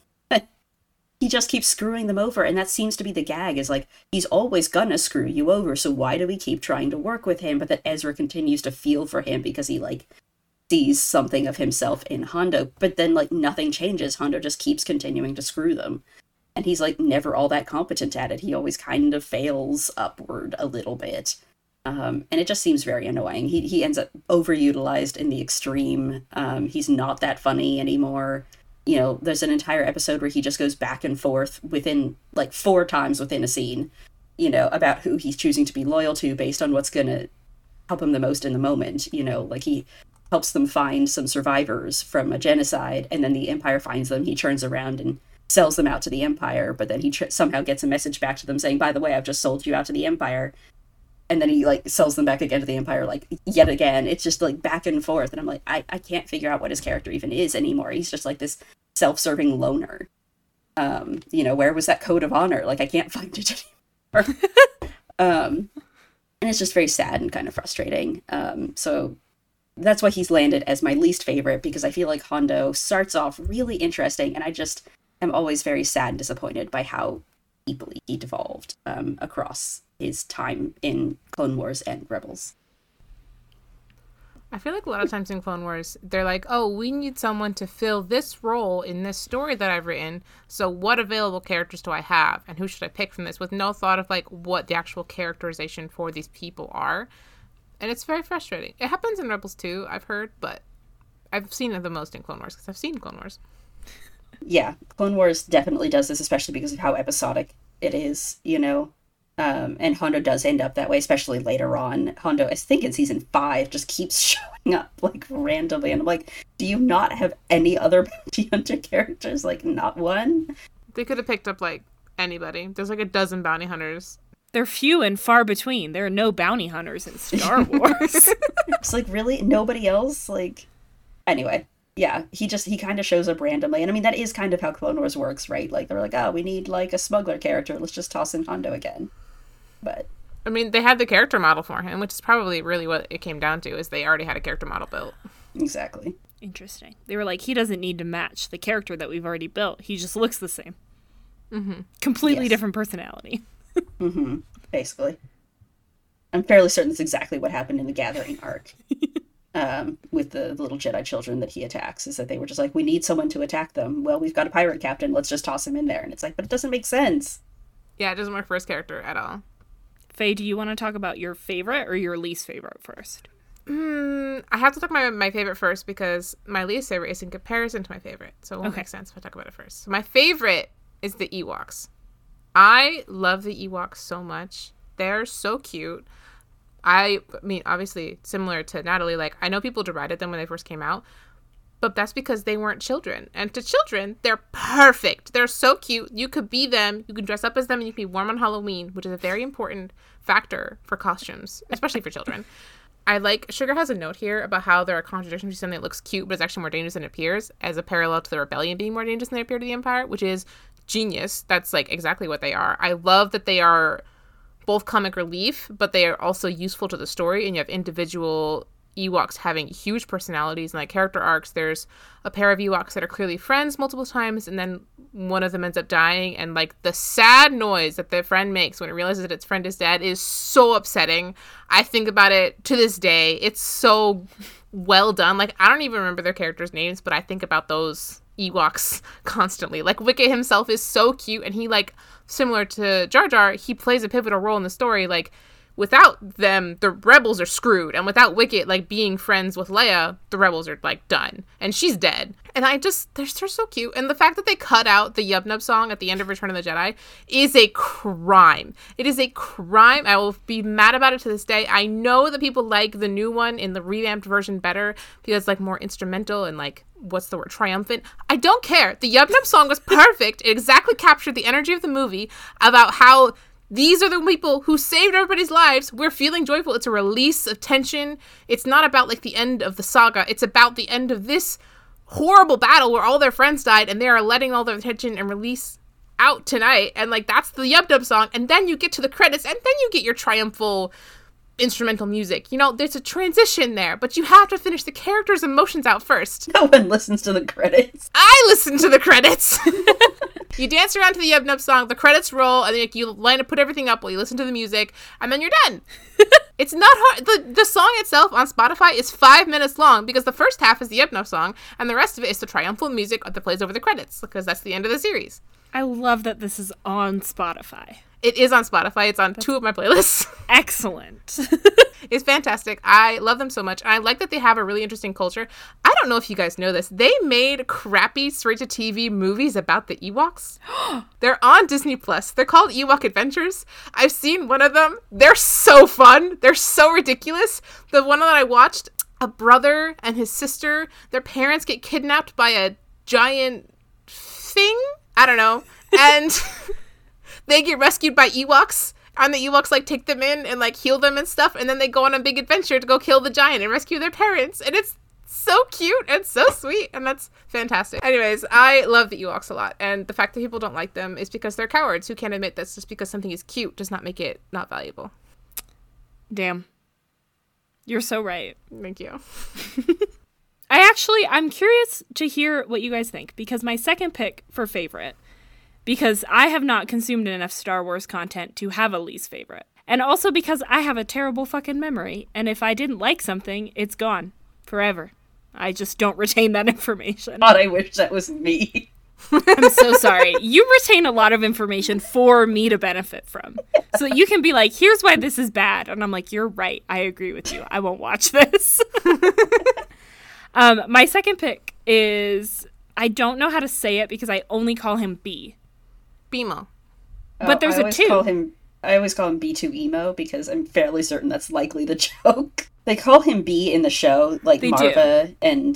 He just keeps screwing them over, and that seems to be the gag, is like, he's always gonna screw you over, so why do we keep trying to work with him? But that Ezra continues to feel for him because he, like, sees something of himself in Hondo, but then, like, nothing changes. Hondo just keeps continuing to screw them. And he's, like, never all that competent at it. He always kind of fails upward a little bit. And it just seems very annoying. He ends up overutilized in the extreme. He's not that funny anymore. There's an entire episode where he just goes back and forth within, like, 4 times within a scene, about who he's choosing to be loyal to based on what's going to help him the most in the moment. Like, he helps them find some survivors from a genocide, and then the Empire finds them. He turns around and sells them out to the Empire, but then he somehow gets a message back to them saying, by the way, I've just sold you out to the Empire. And then he, like, sells them back again to the Empire, like, yet again. It's just, like, back and forth. And I'm like, I can't figure out what his character even is anymore. He's just, like, this self-serving loner. Where was that code of honor? Like, I can't find it anymore. And it's just very sad and kind of frustrating. So that's why he's landed as my least favorite, because I feel like Hondo starts off really interesting, and I just am always very sad and disappointed by how deeply he devolved across his time in Clone Wars and Rebels. I feel like a lot of times in Clone Wars, they're like, oh, we need someone to fill this role in this story that I've written, so what available characters do I have, and who should I pick from this, with no thought of, like, what the actual characterization for these people are. And it's very frustrating. It happens in Rebels too, I've heard, but I've seen it the most in Clone Wars, because I've seen Clone Wars. Yeah, Clone Wars definitely does this, especially because of how episodic it is, and Hondo does end up that way, especially later on. Hondo, I think in season 5, just keeps showing up, like, randomly, and I'm like, do you not have any other bounty hunter characters? Like, not one? They could have picked up, like, anybody. There's, like, a dozen bounty hunters. They're few and far between. There are no bounty hunters in Star Wars. It's like, really? Nobody else? Like, anyway. Yeah, he kind of shows up randomly. And I mean, that is kind of how Clone Wars works, right? Like, they're like, oh, we need, like, a smuggler character. Let's just toss in Hondo again. But I mean, they had the character model for him, which is probably really what it came down to, is they already had a character model built. Exactly. Interesting. They were like, he doesn't need to match the character that we've already built. He just looks the same. Mm-hmm. Completely different personality. Mm-hmm. Basically. I'm fairly certain that's exactly what happened in the Gathering arc. With the little Jedi children that he attacks, is that they were just like, we need someone to attack them. Well, we've got a pirate captain. Let's just toss him in there. And it's like, but it doesn't make sense. Yeah, it doesn't work for his character at all. Faye, do you want to talk about your favorite or your least favorite first? I have to talk about my favorite first, because my least favorite is in comparison to my favorite. So it won't make sense if I talk about it first. So my favorite is the Ewoks. I love the Ewoks so much. They're so cute. I mean, obviously, similar to Natalie, like, I know people derided them when they first came out, but that's because they weren't children. And to children, they're perfect. They're so cute. You could be them. You can dress up as them, and you can be warm on Halloween, which is a very important factor for costumes, especially for children. I like, Sugar has a note here about how there are contradictions between something that looks cute, but is actually more dangerous than it appears, as a parallel to the rebellion being more dangerous than they appear to the Empire, which is genius. That's, like, exactly what they are. I love that they are both comic relief, but they are also useful to the story, and you have individual Ewoks having huge personalities and like character arcs. There's a pair of Ewoks that are clearly friends multiple times, and then one of them ends up dying, and like the sad noise that the friend makes when it realizes that its friend is dead is so upsetting. I think about it to this day. It's so well done. Like, I don't even remember their characters' names, but I think about those Ewoks constantly. Like, Wicket himself is so cute, and he, like, similar to Jar Jar, he plays a pivotal role in the story. Like, without them, the rebels are screwed. And without Wicket, like, being friends with Leia, the rebels are, like, done. And she's dead. And they're so cute. And the fact that they cut out the Yub Nub song at the end of Return of the Jedi is a crime. It is a crime. I will be mad about it to this day. I know that people like the new one in the revamped version better because it's, like, more instrumental and, like, what's the word? Triumphant. I don't care. The Yub Nub song was perfect. It exactly captured the energy of the movie about how these are the people who saved everybody's lives. We're feeling joyful. It's a release of tension. It's not about, like, the end of the saga. It's about the end of this horrible battle where all their friends died, and they are letting all their tension and release out tonight. And, like, that's the Yub Nub song. And then you get to the credits, and then you get your triumphal instrumental music. You know, there's a transition there, but you have to finish the characters' emotions out first. No one listens to the credits. I listen to the credits. You dance around to the Yub Nub song, the credits roll, and then you line up, put everything up while you listen to the music, and then you're done. It's not hard. The song itself on Spotify is 5 minutes long because the first half is the Yub Nub song, and the rest of it is the triumphal music that plays over the credits because that's the end of the series. I love that this is on Spotify. It is on Spotify. It's on 2 of my playlists. Excellent. It's fantastic. I love them so much. And I like that they have a really interesting culture. I don't know if you guys know this. They made crappy straight-to-TV movies about the Ewoks. They're on Disney+. They're called Ewok Adventures. I've seen one of them. They're so fun. They're so ridiculous. The one that I watched, a brother and his sister, their parents get kidnapped by a giant thing. I don't know. And they get rescued by Ewoks. And the Ewoks, like, take them in and, like, heal them and stuff. And then they go on a big adventure to go kill the giant and rescue their parents. And it's so cute and so sweet. And that's fantastic. Anyways, I love the Ewoks a lot. And the fact that people don't like them is because they're cowards who can't admit that just because something is cute does not make it not valuable. Damn. You're so right. Thank you. I'm curious to hear what you guys think, because my second pick for favorite, because I have not consumed enough Star Wars content to have a least favorite. And also because I have a terrible fucking memory, and if I didn't like something, it's gone. Forever. I just don't retain that information. God, I wish that was me. I'm so sorry. You retain a lot of information for me to benefit from. So that you can be like, here's why this is bad. And I'm like, you're right. I agree with you. I won't watch this. My second pick is, I don't know how to say it because I only call him B. BMO. But there's a 2. I always call him B2 Emo because I'm fairly certain that's likely the joke. They call him B in the show, like they Marva do. And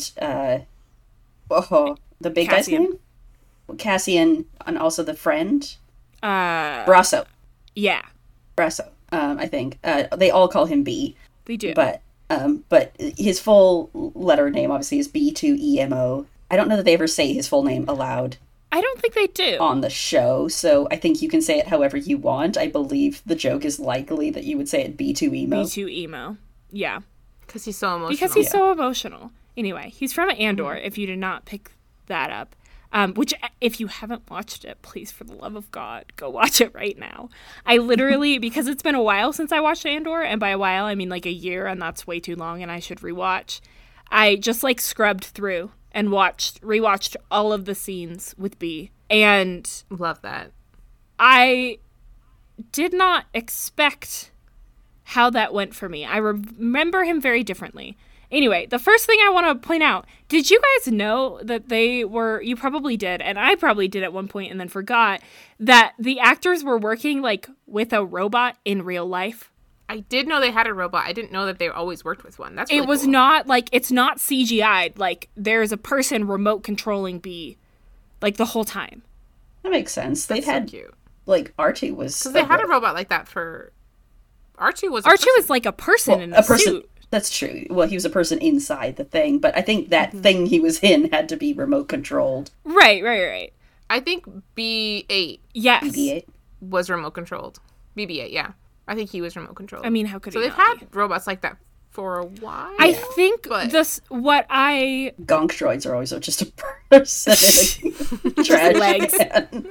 the big guy's name? Cassian, and also the friend? Brasso. Yeah. Brasso, I think. They all call him B. They do. But his full letter name obviously is B2EMO. I don't know that they ever say his full name aloud. I don't think they do. On the show, so I think you can say it however you want. I believe the joke is likely that you would say it B2 Emo. B2 Emo. Yeah. Because he's so emotional. Because he's so emotional. Anyway, he's from Andor, if you did not pick that up. Which, if you haven't watched it, please, for the love of God, go watch it right now. I literally, because it's been a while since I watched Andor, and by a while, I mean like a year, and that's way too long, and I should rewatch. I just, like, scrubbed through and rewatched all of the scenes with B. And love that. I did not expect how that went for me. I remember him very differently. Anyway, the first thing I want to point out, did you guys know that you probably did, and I probably did at one point and then forgot, that the actors were working, like, with a robot in real life? I did know they had a robot. I didn't know that they always worked with one. That's really It was cool. not, like, it's not CGI'd. Like, there's a person remote controlling Bee, like, the whole time. That makes sense. They've So had, cute. like, R2 was... Because they had a robot like that for... R2 was a R2 person. is like a person in a suit. That's true. Well, he was a person inside the thing, but I think that thing he was in had to be remote controlled. Right. I think B8 Yes. BB-8. was remote controlled. BB-8, yeah. I think he was remote controlled. I mean, how could so he they've not had robots like that for a while. I think but- Gonk droids are always just a person in a trash legs. can.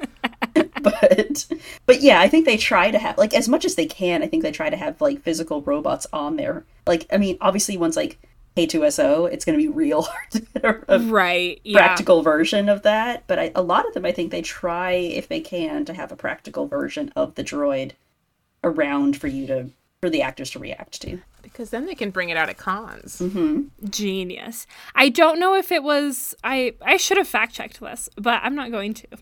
But yeah, I think they try to have, like, as much as they can, I think they try to have, like, physical robots on there. Like, I mean, obviously one's like K2SO, it's going to be real hard to get a right, yeah. practical version of that. But a lot of them, I think they try, if they can, to have a practical version of the droid around for the actors to react to. Because then they can bring it out at cons. Genius. I don't know if it was... I should have fact-checked this, but I'm not going to.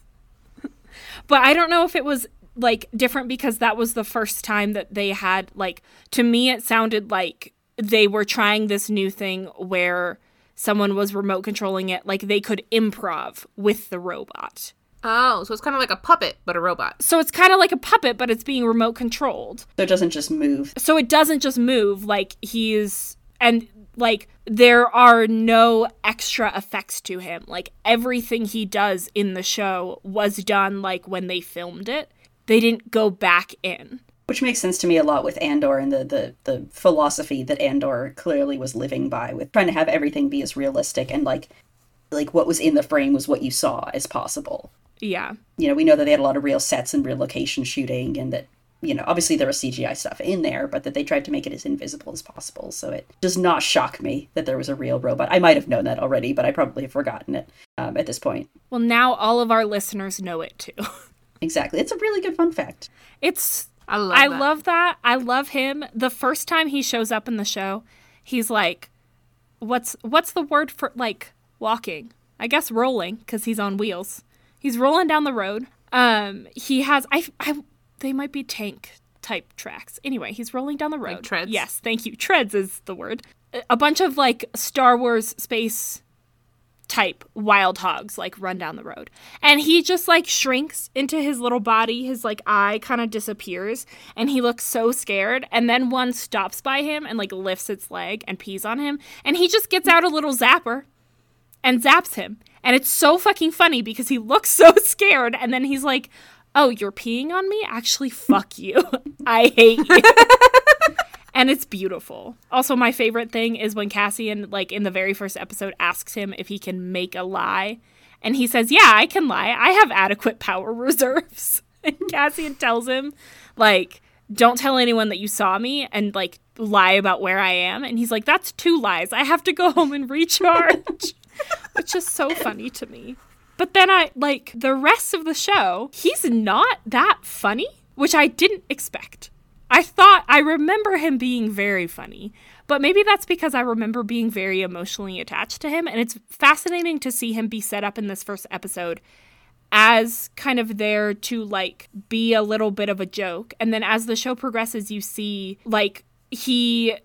But I don't know if it was, like, different because that was the first time that they had, like... To me, it sounded like they were trying this new thing where someone was remote controlling it. Like, they could improv with the robot. Oh, so it's kind of like a puppet, but a robot. So it's kind of like a puppet, but it's being remote controlled. So it doesn't just move. So it doesn't just move, like, and, like, there are no extra effects to him. Like, everything he does in the show was done, like, when they filmed it. They didn't go back in. Which makes sense to me a lot with Andor and the philosophy that Andor clearly was living by, with trying to have everything be as realistic and, like what was in the frame was what you saw as possible. Yeah. You know, we know that they had a lot of real sets and real location shooting, and that, you know, obviously there was CGI stuff in there, but that they tried to make it as invisible as possible. So it does not shock me that there was a real robot. I might have known that already, but I probably have forgotten it at this point. Well, now all of our listeners know it, too. Exactly. It's a really good fun fact. I that. love that. I love him. The first time he shows up in the show, he's like, what's the word for, like, walking? I guess rolling, because he's on wheels. He's rolling down the road. He has, they might be tank type tracks. Anyway, he's rolling down the road. Like treads? Yes, thank you. Treads is the word. A bunch of, like, Star Wars space type wild hogs, like, run down the road. And he just, like, shrinks into his little body. His, like, eye kind of disappears. And he looks so scared. And then one stops by him and, like, lifts its leg and pees on him. And he just gets out a little zapper and zaps him. And it's so fucking funny because he looks so scared. And then he's like, oh, you're peeing on me? Actually, fuck you. I hate you. And it's beautiful. Also, my favorite thing is when Cassian, like, in the very first episode, asks him if he can make a lie. And he says, yeah, I can lie. I have adequate power reserves. And Cassian tells him, like, don't tell anyone that you saw me and, like, lie about where I am. And he's like, that's 2 lies. I have to go home and recharge. Which is so funny to me. But then the rest of the show, he's not that funny, which I didn't expect. I remember him being very funny, but maybe that's because I remember being very emotionally attached to him, and it's fascinating to see him be set up in this first episode as kind of there to, like, be a little bit of a joke, and then as the show progresses, you see, like, he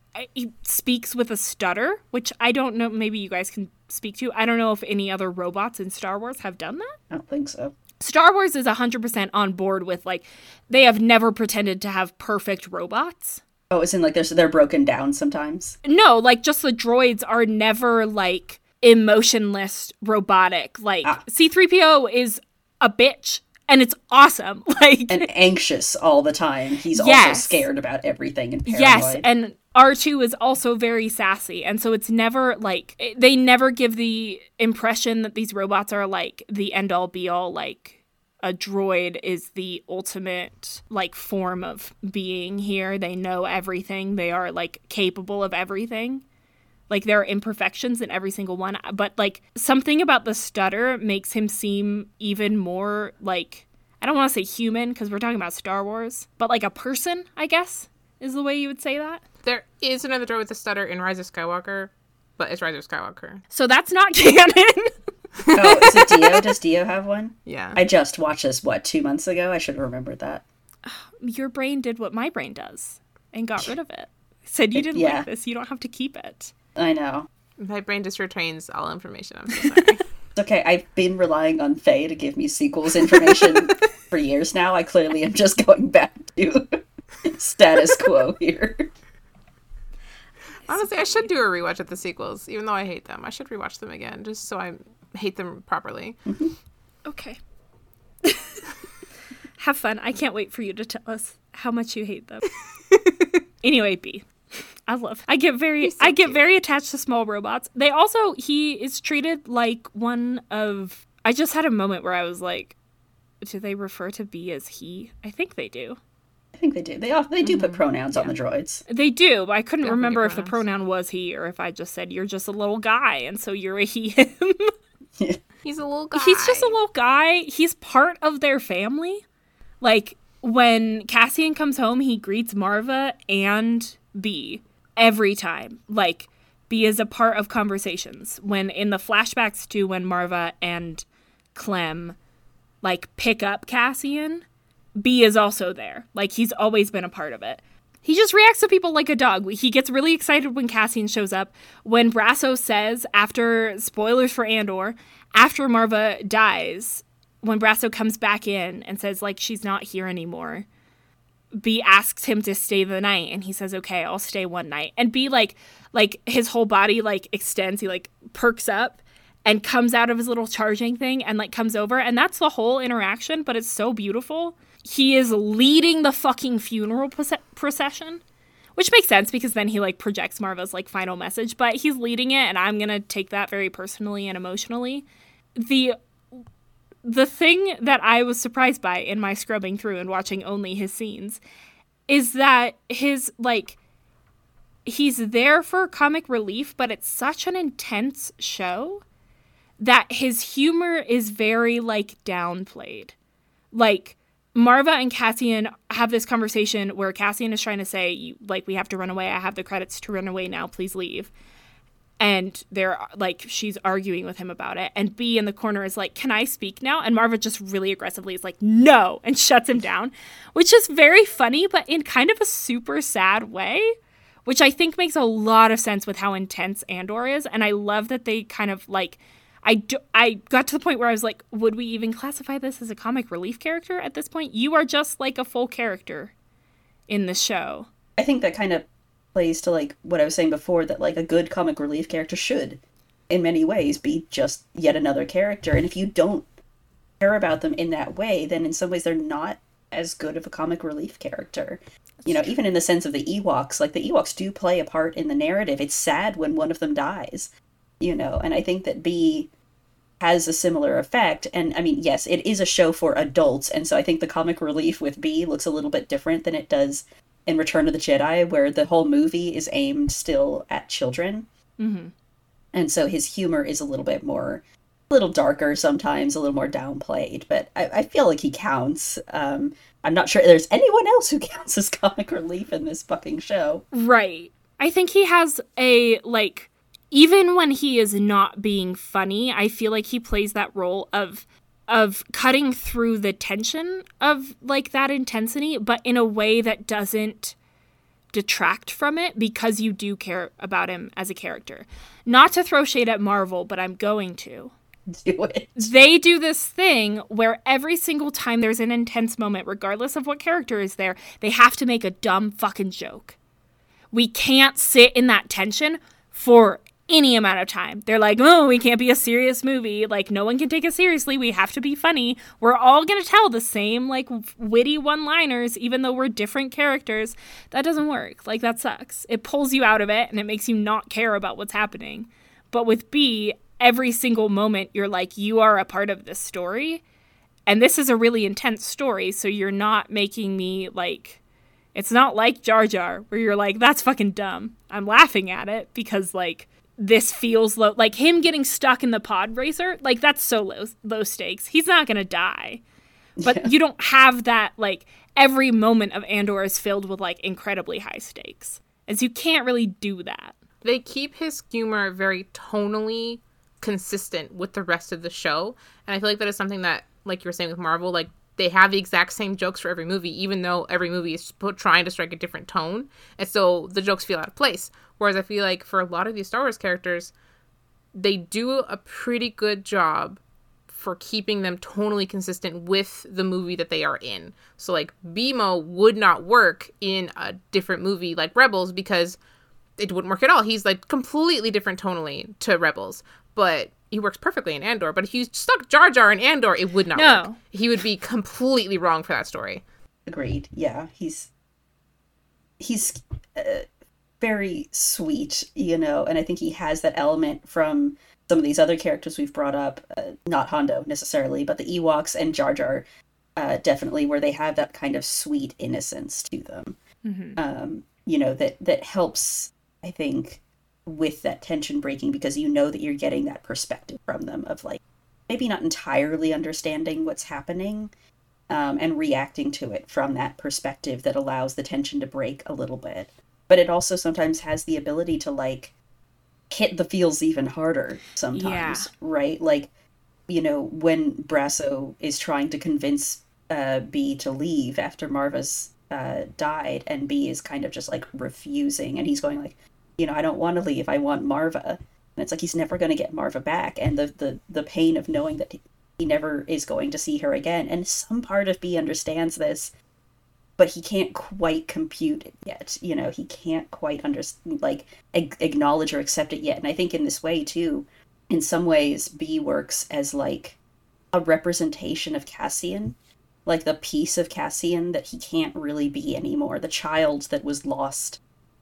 speaks with a stutter, which I don't know, maybe you guys can speak to. I don't know if any other robots in Star Wars have done that. I don't think so. Star Wars is 100% on board with, like, they have never pretended to have perfect robots. Oh, it's in, like, they're broken down sometimes? No, like, just the droids are never, like, emotionless robotic. Like, C-3PO is a bitch, and it's awesome. Like, and anxious all the time. He's yes. also scared about everything and paranoid. Yes, and R2 is also very sassy, and so it's never, like, they never give the impression that these robots are, like, the end-all, be-all, like, a droid is the ultimate, like, form of being here. They know everything. They are, like, capable of everything. Like, there are imperfections in every single one, but, like, something about the stutter makes him seem even more, like, I don't want to say human, because we're talking about Star Wars, but, like, a person, I guess, is the way you would say that. There is another droid with a stutter in Rise of Skywalker, but it's Rise of Skywalker. So that's not canon. Oh, is it Dio? Does Dio have one? Yeah. I just watched this, 2 months ago? I should have remembered that. Your brain did what my brain does and got rid of it. Said you didn't Yeah. like this, you don't have to keep it. I know. My brain just retains all information. I'm so sorry. It's okay, I've been relying on Faye to give me sequels information for years now. I clearly am just going back to status quo here. Honestly, I should do a rewatch of the sequels, even though I hate them. I should rewatch them again, just so I hate them properly. Okay. Have fun. I can't wait for you to tell us how much you hate them. Anyway, B. I get very attached to small robots. He is treated like one of, I just had a moment where I was like, do they refer to B as he? I think they do. I think they do. They do put pronouns on the droids. They do, but I couldn't Definitely remember if the pronouns. pronoun was he or if I just said you're just a little guy and so you're a he him. He's a little guy. He's just a little guy. He's part of their family. Like, when Cassian comes home, he greets Marva and B every time. Like, B is a part of conversations. When in the flashbacks to when Marva and Clem, like, pick up Cassian, B is also there. Like, he's always been a part of it. He just reacts to people like a dog. He gets really excited when Cassian shows up. When Brasso says, after, spoilers for Andor, after Marva dies, when Brasso comes back in and says, like, she's not here anymore, B asks him to stay the night, and he says, okay, I'll stay one night. And B, like his whole body, like, extends. He, like, perks up and comes out of his little charging thing and, like, comes over. And that's the whole interaction, but it's so beautiful. He is leading the fucking funeral procession, which makes sense because then he, like, projects Marva's, like, final message. But he's leading it, and I'm going to take that very personally and emotionally. The thing that I was surprised by in my scrubbing through and watching only his scenes is that he's there for comic relief, but it's such an intense show that his humor is very, like, downplayed. Like, Marva and Cassian have this conversation where Cassian is trying to say, like, we have to run away. I have the credits to run away now. Please leave. And they're, like, she's arguing with him about it. And B in the corner is like, can I speak now? And Marva just really aggressively is like, no, and shuts him down, which is very funny, but in kind of a super sad way, which I think makes a lot of sense with how intense Andor is. And I love that they kind of, like, I got to the point where I was like, would we even classify this as a comic relief character at this point? You are just, like, a full character in the show. I think that kind of plays to, like, what I was saying before, that, like, a good comic relief character should, in many ways, be just yet another character. And if you don't care about them in that way, then in some ways they're not as good of a comic relief character. You know, even in the sense of the Ewoks, like, the Ewoks do play a part in the narrative. It's sad when one of them dies, you know, and I think that B has a similar effect. And, I mean, yes, it is a show for adults, and so I think the comic relief with B looks a little bit different than it does in Return of the Jedi, where the whole movie is aimed still at children. Mm-hmm. And so his humor is a little darker sometimes, a little more downplayed, but I feel like he counts. I'm not sure there's anyone else who counts as comic relief in this fucking show. Right. I think he has a, like, even when he is not being funny, I feel like he plays that role of cutting through the tension of, like, that intensity, but in a way that doesn't detract from it because you do care about him as a character. Not to throw shade at Marvel, but I'm going to. Do it. They do this thing where every single time there's an intense moment, regardless of what character is there, they have to make a dumb fucking joke. We can't sit in that tension for any amount of time. They're like, oh, we can't be a serious movie. Like, no one can take us seriously. We have to be funny. We're all going to tell the same, like, witty one-liners, even though we're different characters. That doesn't work. Like, that sucks. It pulls you out of it, and it makes you not care about what's happening. But with B, every single moment, you're like, you are a part of this story. And this is a really intense story, so you're not making me, like, it's not like Jar Jar, where you're like, that's fucking dumb. I'm laughing at it because, like, this feels low. Like, him getting stuck in the pod racer, like, that's so low stakes. He's not gonna die. But you don't have that, like, every moment of Andor is filled with, like, incredibly high stakes. As you can't really do that. They keep his humor very tonally consistent with the rest of the show. And I feel like that is something that, like you were saying with Marvel, like, they have the exact same jokes for every movie, even though every movie is trying to strike a different tone. And so the jokes feel out of place. Whereas I feel like for a lot of these Star Wars characters, they do a pretty good job for keeping them tonally consistent with the movie that they are in. So, like, BMO would not work in a different movie like Rebels because it wouldn't work at all. He's, like, completely different tonally to Rebels. But he works perfectly in Andor. But if you stuck Jar Jar in Andor, it would not work. He would be completely wrong for that story. Agreed. Yeah, he's very sweet, you know, and I think he has that element from some of these other characters we've brought up, not Hondo necessarily, but the Ewoks and Jar Jar, definitely, where they have that kind of sweet innocence to them. Mm-hmm. You know, that helps, I think, with that tension breaking, because you know that you're getting that perspective from them of, like, maybe not entirely understanding what's happening, and reacting to it from that perspective that allows the tension to break a little bit. But it also sometimes has the ability to, like, hit the feels even harder sometimes, right? Like, you know, when Brasso is trying to convince B to leave after Marva's died, and B is kind of just, like, refusing, and he's going, like, you know, I don't want to leave, I want Marva. And it's like, he's never going to get Marva back, and the pain of knowing that he never is going to see her again. And some part of B understands this, but he can't quite compute it yet. You know, he can't quite acknowledge or accept it yet. And I think in this way, too, in some ways, B works as, like, a representation of Cassian. Like, the piece of Cassian that he can't really be anymore. The child that was lost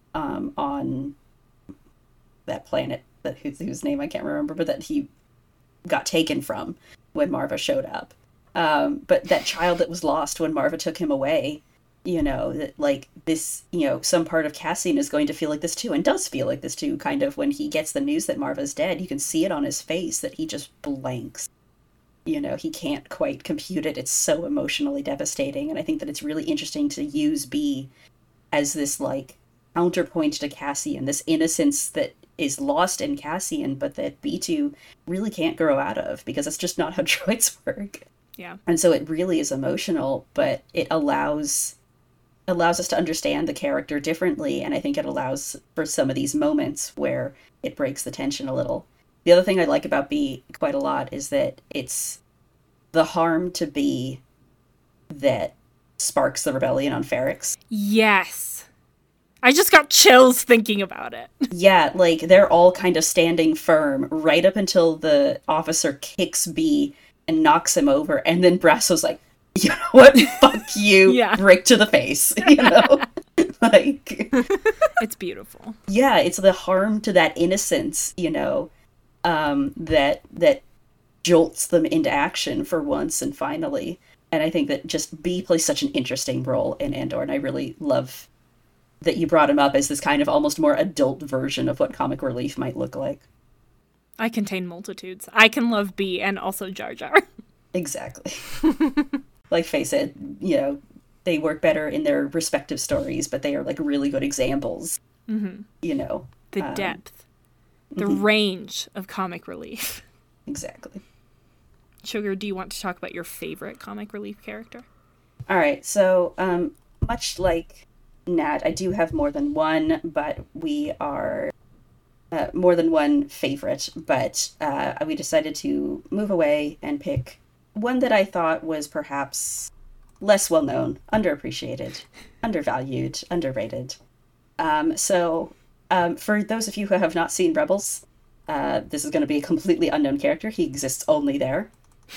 on that planet, whose name I can't remember, but that he got taken from when Marva showed up. But that child that was lost when Marva took him away, you know, that, like, this, you know, some part of Cassian is going to feel like this too, and does feel like this too, kind of, when he gets the news that Marva's dead. You can see it on his face that he just blanks. You know, he can't quite compute it. It's so emotionally devastating, and I think that it's really interesting to use B as this, like, counterpoint to Cassian, this innocence that is lost in Cassian, but that B2 really can't grow out of, because it's just not how droids work. Yeah. And so it really is emotional, but it allows us to understand the character differently, and I think it allows for some of these moments where it breaks the tension a little. The other thing I like about B quite a lot is that it's the harm to B that sparks the rebellion on Ferrix. Yes. I just got chills thinking about it. Yeah, like, they're all kind of standing firm right up until the officer kicks B and knocks him over, and then Brasso's like, you know what, fuck you, brick to the face, you know? Like, it's beautiful. Yeah, it's the harm to that innocence, you know, that jolts them into action for once and finally. And I think that just B plays such an interesting role in Andor, and I really love that you brought him up as this kind of almost more adult version of what comic relief might look like. I contain multitudes. I can love B and also Jar Jar. Exactly. Like Faye said, you know, they work better in their respective stories, but they are, like, really good examples. Mm-hmm. You know. The depth. The range of comic relief. Exactly. Sugar, do you want to talk about your favorite comic relief character? All right. So, much like Nat, I do have more than one, but we are more than one favorite. But we decided to move away and pick one that I thought was perhaps less well-known, underappreciated, undervalued, underrated. So for those of you who have not seen Rebels, this is going to be a completely unknown character. He exists only there.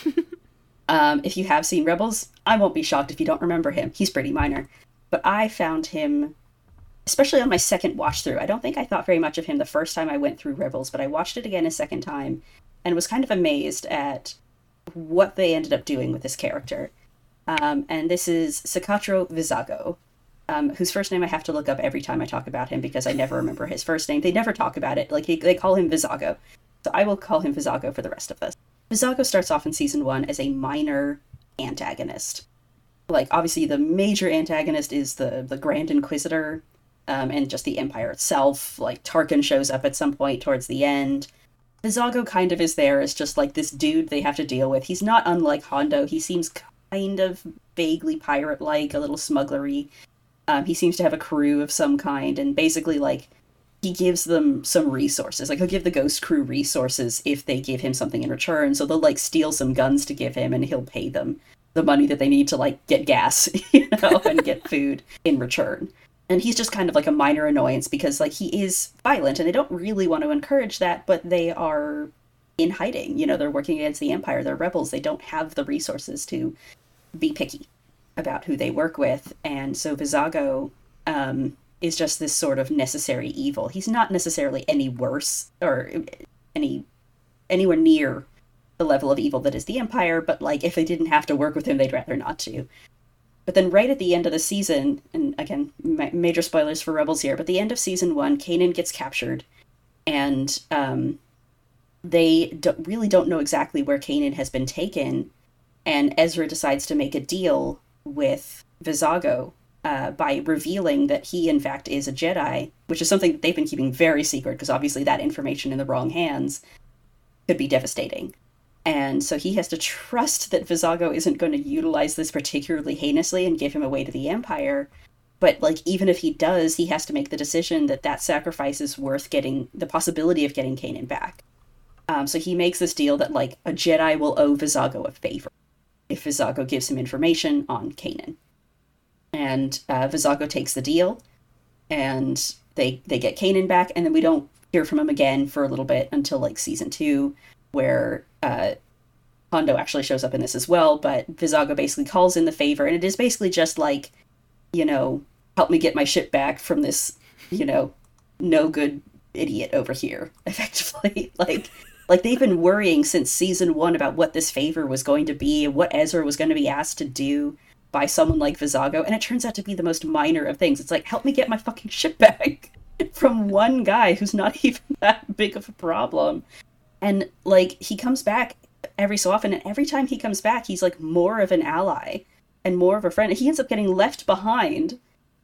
If you have seen Rebels, I won't be shocked if you don't remember him. He's pretty minor. But I found him, especially on my second watch through. I don't think I thought very much of him the first time I went through Rebels, but I watched it again a second time and was kind of amazed at what they ended up doing with this character. And this is Sakatro Vizago, whose first name I have to look up every time I talk about him because I never remember his first name. They never talk about it. Like, they call him Vizago. So I will call him Vizago for the rest of this. Vizago starts off in season 1 as a minor antagonist. Like, obviously the major antagonist is the Grand Inquisitor, and just the Empire itself. Like, Tarkin shows up at some point towards the end. Vizago kind of is there as just, like, this dude they have to deal with. He's not unlike Hondo. He seems kind of vaguely pirate-like, a little smugglery. He seems to have a crew of some kind, and basically, like, he gives them some resources. Like, he'll give the Ghost Crew resources if they give him something in return. So they'll, like, steal some guns to give him, and he'll pay them the money that they need to, like, get gas, you know, and get food in return. And he's just kind of like a minor annoyance because, like, he is violent, and they don't really want to encourage that, but they are in hiding. You know, they're working against the Empire. They're rebels. They don't have the resources to be picky about who they work with. And so Vizago is just this sort of necessary evil. He's not necessarily any worse or anywhere near the level of evil that is the Empire, but, like, if they didn't have to work with him, they'd rather not to. But then right at the end of the season, and again, major spoilers for Rebels here, but the end of season 1, Kanan gets captured, and they really don't know exactly where Kanan has been taken, and Ezra decides to make a deal with Vizago by revealing that he, in fact, is a Jedi, which is something that they've been keeping very secret, because obviously that information in the wrong hands could be devastating. And so he has to trust that Vizago isn't going to utilize this particularly heinously and give him away to the Empire. But, like, even if he does, he has to make the decision that that sacrifice is worth getting the possibility of getting Kanan back. So he makes this deal that, like, a Jedi will owe Vizago a favor if Vizago gives him information on Kanan. And Vizago takes the deal, and they get Kanan back, and then we don't hear from him again for a little bit until, like, season 2, where Hondo actually shows up in this as well, but Vizago basically calls in the favor, and it is basically just like, you know, help me get my shit back from this, you know, no good idiot over here, effectively. Like they've been worrying since season 1 about what this favor was going to be and what Ezra was going to be asked to do by someone like Vizago, and it turns out to be the most minor of things. It's like, help me get my fucking shit back from one guy who's not even that big of a problem. And, like, he comes back every so often, and every time he comes back, he's, like, more of an ally and more of a friend. He ends up getting left behind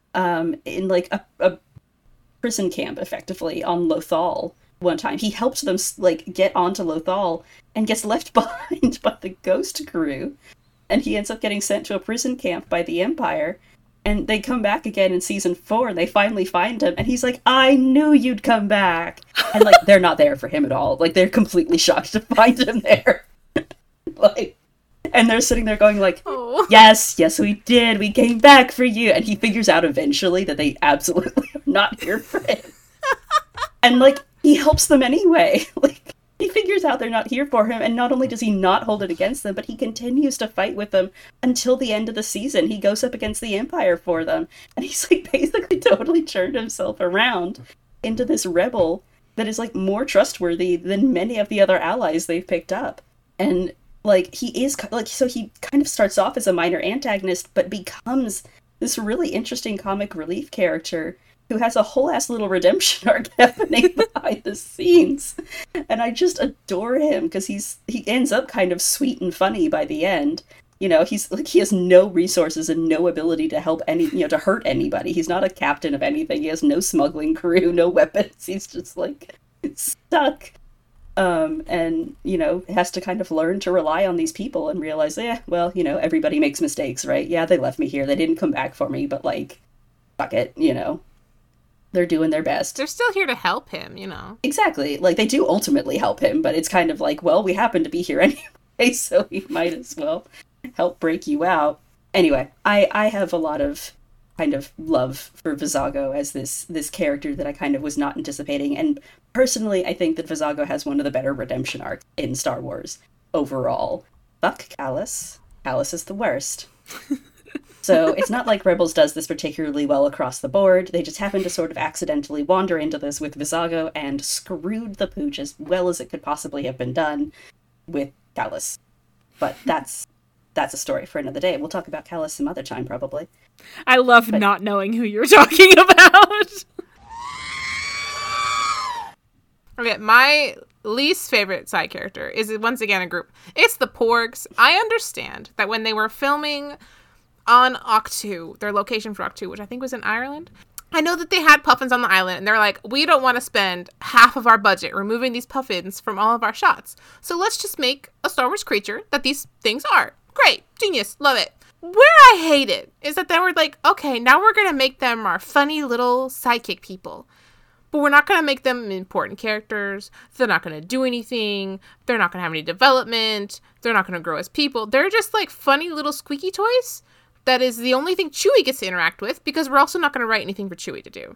in, like, a prison camp, effectively, on Lothal one time. He helps them, like, get onto Lothal and gets left behind by the Ghost Crew. And he ends up getting sent to a prison camp by the Empire. And they come back again in season 4, and they finally find him, and he's like, I knew you'd come back! And, like, they're not there for him at all. Like, they're completely shocked to find him there. Like, and they're sitting there going, like, oh. yes, we did, we came back for you! And he figures out eventually that they absolutely are not here for him. And, like, he helps them anyway. Like, he figures out they're not here for him, and not only does he not hold it against them, but he continues to fight with them until the end of the season. He goes up against the Empire for them, and he's, like, basically totally turned himself around into this rebel that is, like, more trustworthy than many of the other allies they've picked up. And, like, he is, like, so he kind of starts off as a minor antagonist, but becomes this really interesting comic relief character who has a whole ass little redemption arc happening behind the scenes. And I just adore him because he ends up kind of sweet and funny by the end. You know, he's like, he has no resources and no ability to help to hurt anybody. He's not a captain of anything. He has no smuggling crew, no weapons. He's just like stuck. And, you know, has to kind of learn to rely on these people and realize, well, you know, everybody makes mistakes, right? Yeah, they left me here. They didn't come back for me, but, like, fuck it, you know. They're doing their best. They're still here to help him, you know. Exactly. Like, they do ultimately help him, but it's kind of like, well, we happen to be here anyway, so we might as well help break you out. Anyway, I have a lot of kind of love for Vizago as this character that I kind of was not anticipating. And personally, I think that Vizago has one of the better redemption arcs in Star Wars overall. Fuck Kallus. Kallus is the worst. So it's not like Rebels does this particularly well across the board. They just happened to sort of accidentally wander into this with Vizago and screwed the pooch as well as it could possibly have been done with Kallus. But that's a story for another day. We'll talk about Kallus some other time, probably. I love not knowing who you're talking about. Okay, my least favorite side character is once again a group. It's the Porgs. I understand that when they were filming on Octu, their location for Octu, which I think was in Ireland, I know that they had puffins on the island, and they're like, we don't want to spend half of our budget removing these puffins from all of our shots. So let's just make a Star Wars creature that these things are. Great. Genius. Love it. Where I hate it is that then we're like, okay, now we're going to make them our funny little sidekick people. But we're not going to make them important characters. They're not going to do anything. They're not going to have any development. They're not going to grow as people. They're just like funny little squeaky toys. That is the only thing Chewie gets to interact with, because we're also not going to write anything for Chewie to do.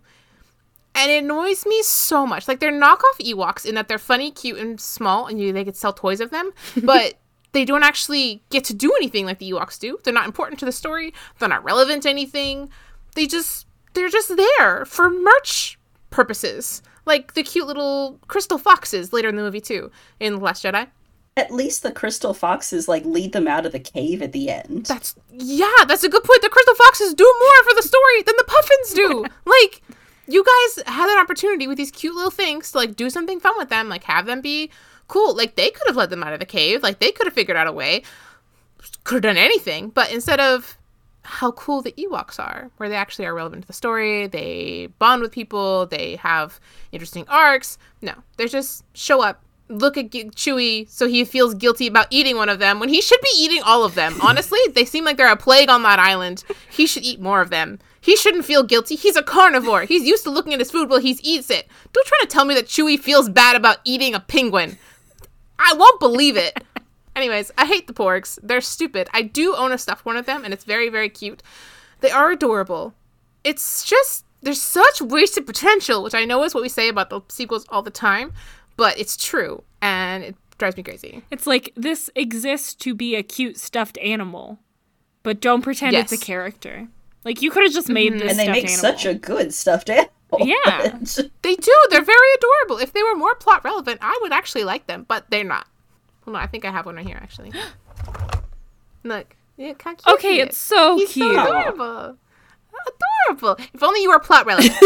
And it annoys me so much. Like, they're knockoff Ewoks in that they're funny, cute, and small, and they could sell toys of them. But they don't actually get to do anything like the Ewoks do. They're not important to the story. They're not relevant to anything. They're just there for merch purposes. Like the cute little crystal foxes later in the movie, too, in The Last Jedi. At least the crystal foxes, like, lead them out of the cave at the end. That's a good point. The crystal foxes do more for the story than the puffins do. Like, you guys had an opportunity with these cute little things to, like, do something fun with them. Like, have them be cool. Like, they could have led them out of the cave. Like, they could have figured out a way. Could have done anything. But instead of how cool the Ewoks are, where they actually are relevant to the story, they bond with people, they have interesting arcs. No, they just show up, look at Chewie so he feels guilty about eating one of them when he should be eating all of them. Honestly, they seem like they're a plague on that island. He should eat more of them. He shouldn't feel guilty. He's a carnivore. He's used to looking at his food while he eats it. Don't try to tell me that Chewie feels bad about eating a penguin. I won't believe it. Anyways, I hate the Porgs. They're stupid. I do own a stuffed one of them, and it's very, very cute. They are adorable. It's just, there's such wasted potential, which I know is what we say about the sequels all the time. But it's true, and it drives me crazy. It's like, this exists to be a cute stuffed animal, but don't pretend it's a character. Like, you could have just made this stuffed animal. And they make such a good stuffed animal. Yeah. They do. They're very adorable. If they were more plot relevant, I would actually like them, but they're not. Hold on, I think I have one right here, actually. Look. Yeah, how cute okay, it's so He's cute. So adorable. Adorable. If only you were plot relevant.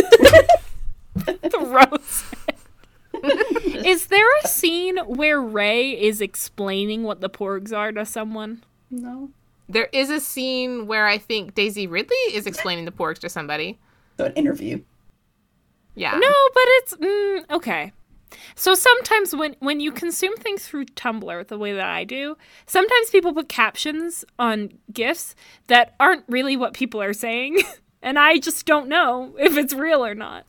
Gross. Is there a scene where Rey is explaining what the Porgs are to someone? No. There is a scene where I think Daisy Ridley is explaining the Porgs to somebody. So an interview. Yeah. No, but it's okay. So sometimes when you consume things through Tumblr the way that I do, sometimes people put captions on GIFs that aren't really what people are saying, and I just don't know if it's real or not.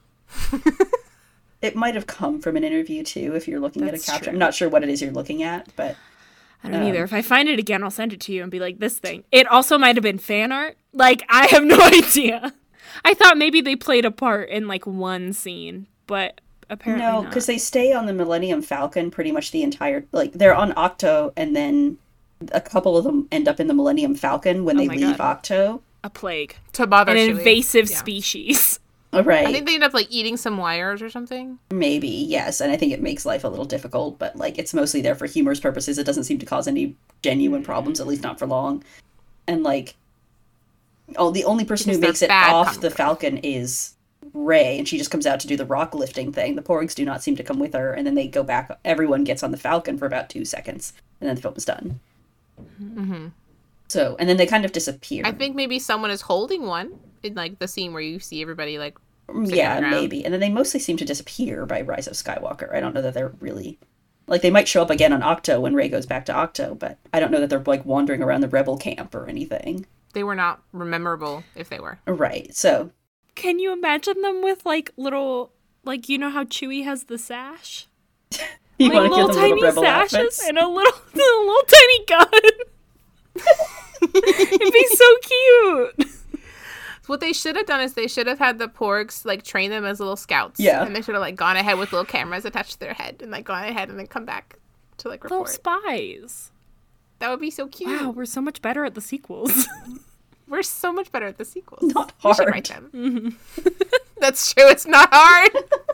It might have come from an interview, too, if you're looking at a caption. True. I'm not sure what it is you're looking at, but... I don't either. If I find it again, I'll send it to you and be like, this thing. It also might have been fan art. Like, I have no idea. I thought maybe they played a part in, like, one scene, but apparently No, because they stay on the Millennium Falcon pretty much the entire... Like, they're on Octo, and then a couple of them end up in the Millennium Falcon when they leave Octo. A plague. To bother An Chewie. invasive species. Right. I think they end up, like, eating some wires or something. Maybe, yes. And I think it makes life a little difficult, but, like, it's mostly there for humorous purposes. It doesn't seem to cause any genuine problems, at least not for long. And, like... Oh, the only person who makes it off the Falcon is Rey, and she just comes out to do the rock lifting thing. The Porgs do not seem to come with her, and then they go back. Everyone gets on the Falcon for about 2 seconds, and then the film is done. Mm-hmm. So, and then they kind of disappear. I think maybe someone is holding one in, like, the scene where you see everybody, like, yeah, maybe. And then they mostly seem to disappear by Rise of Skywalker. I don't know that they're really... Like, they might show up again on Octo when Rey goes back to Octo, but I don't know that they're, like, wandering around the Rebel camp or anything. They were not memorable if they were. Right, so... Can you imagine them with, like, little... Like, you know how Chewie has the sash? You like, want to give them little Rebel sashes outfits? and a little tiny gun. It'd be so cute. What they should have done is they should have had the Porgs, like, train them as little scouts. Yeah. And they should have, like, gone ahead with little cameras attached to their head and, like, gone ahead and then come back to, like, report. Little spies. That would be so cute. Wow, we're so much better at the sequels. We're so much better at the sequels. Not We should hard. write them. Mm-hmm. That's true. It's not hard.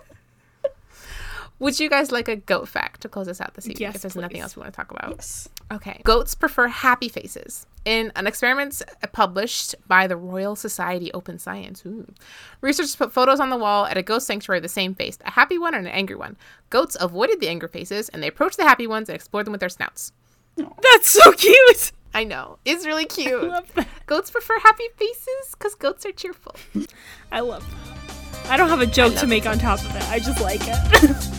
Would you guys like a goat fact to close us out this evening? Yes, if there's nothing else we want to talk about. Yes. Okay. Goats prefer happy faces. In an experiment published by the Royal Society Open Science, researchers put photos on the wall at a goat sanctuary of the same face, a happy one and an angry one. Goats avoided the angry faces, and they approached the happy ones and explored them with their snouts. That's so cute. I know. It's really cute. I love that. Goats prefer happy faces because goats are cheerful. I love that. I don't have a joke to make on top of it. I just like it.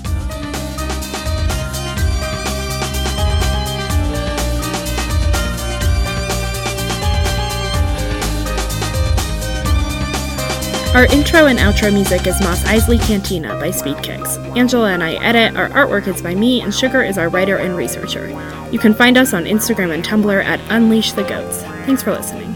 Our intro and outro music is Mos Eisley Cantina by Speedkicks. Angela and I edit, our artwork is by me, and Sugar is our writer and researcher. You can find us on Instagram and Tumblr at Unleash the Goats. Thanks for listening.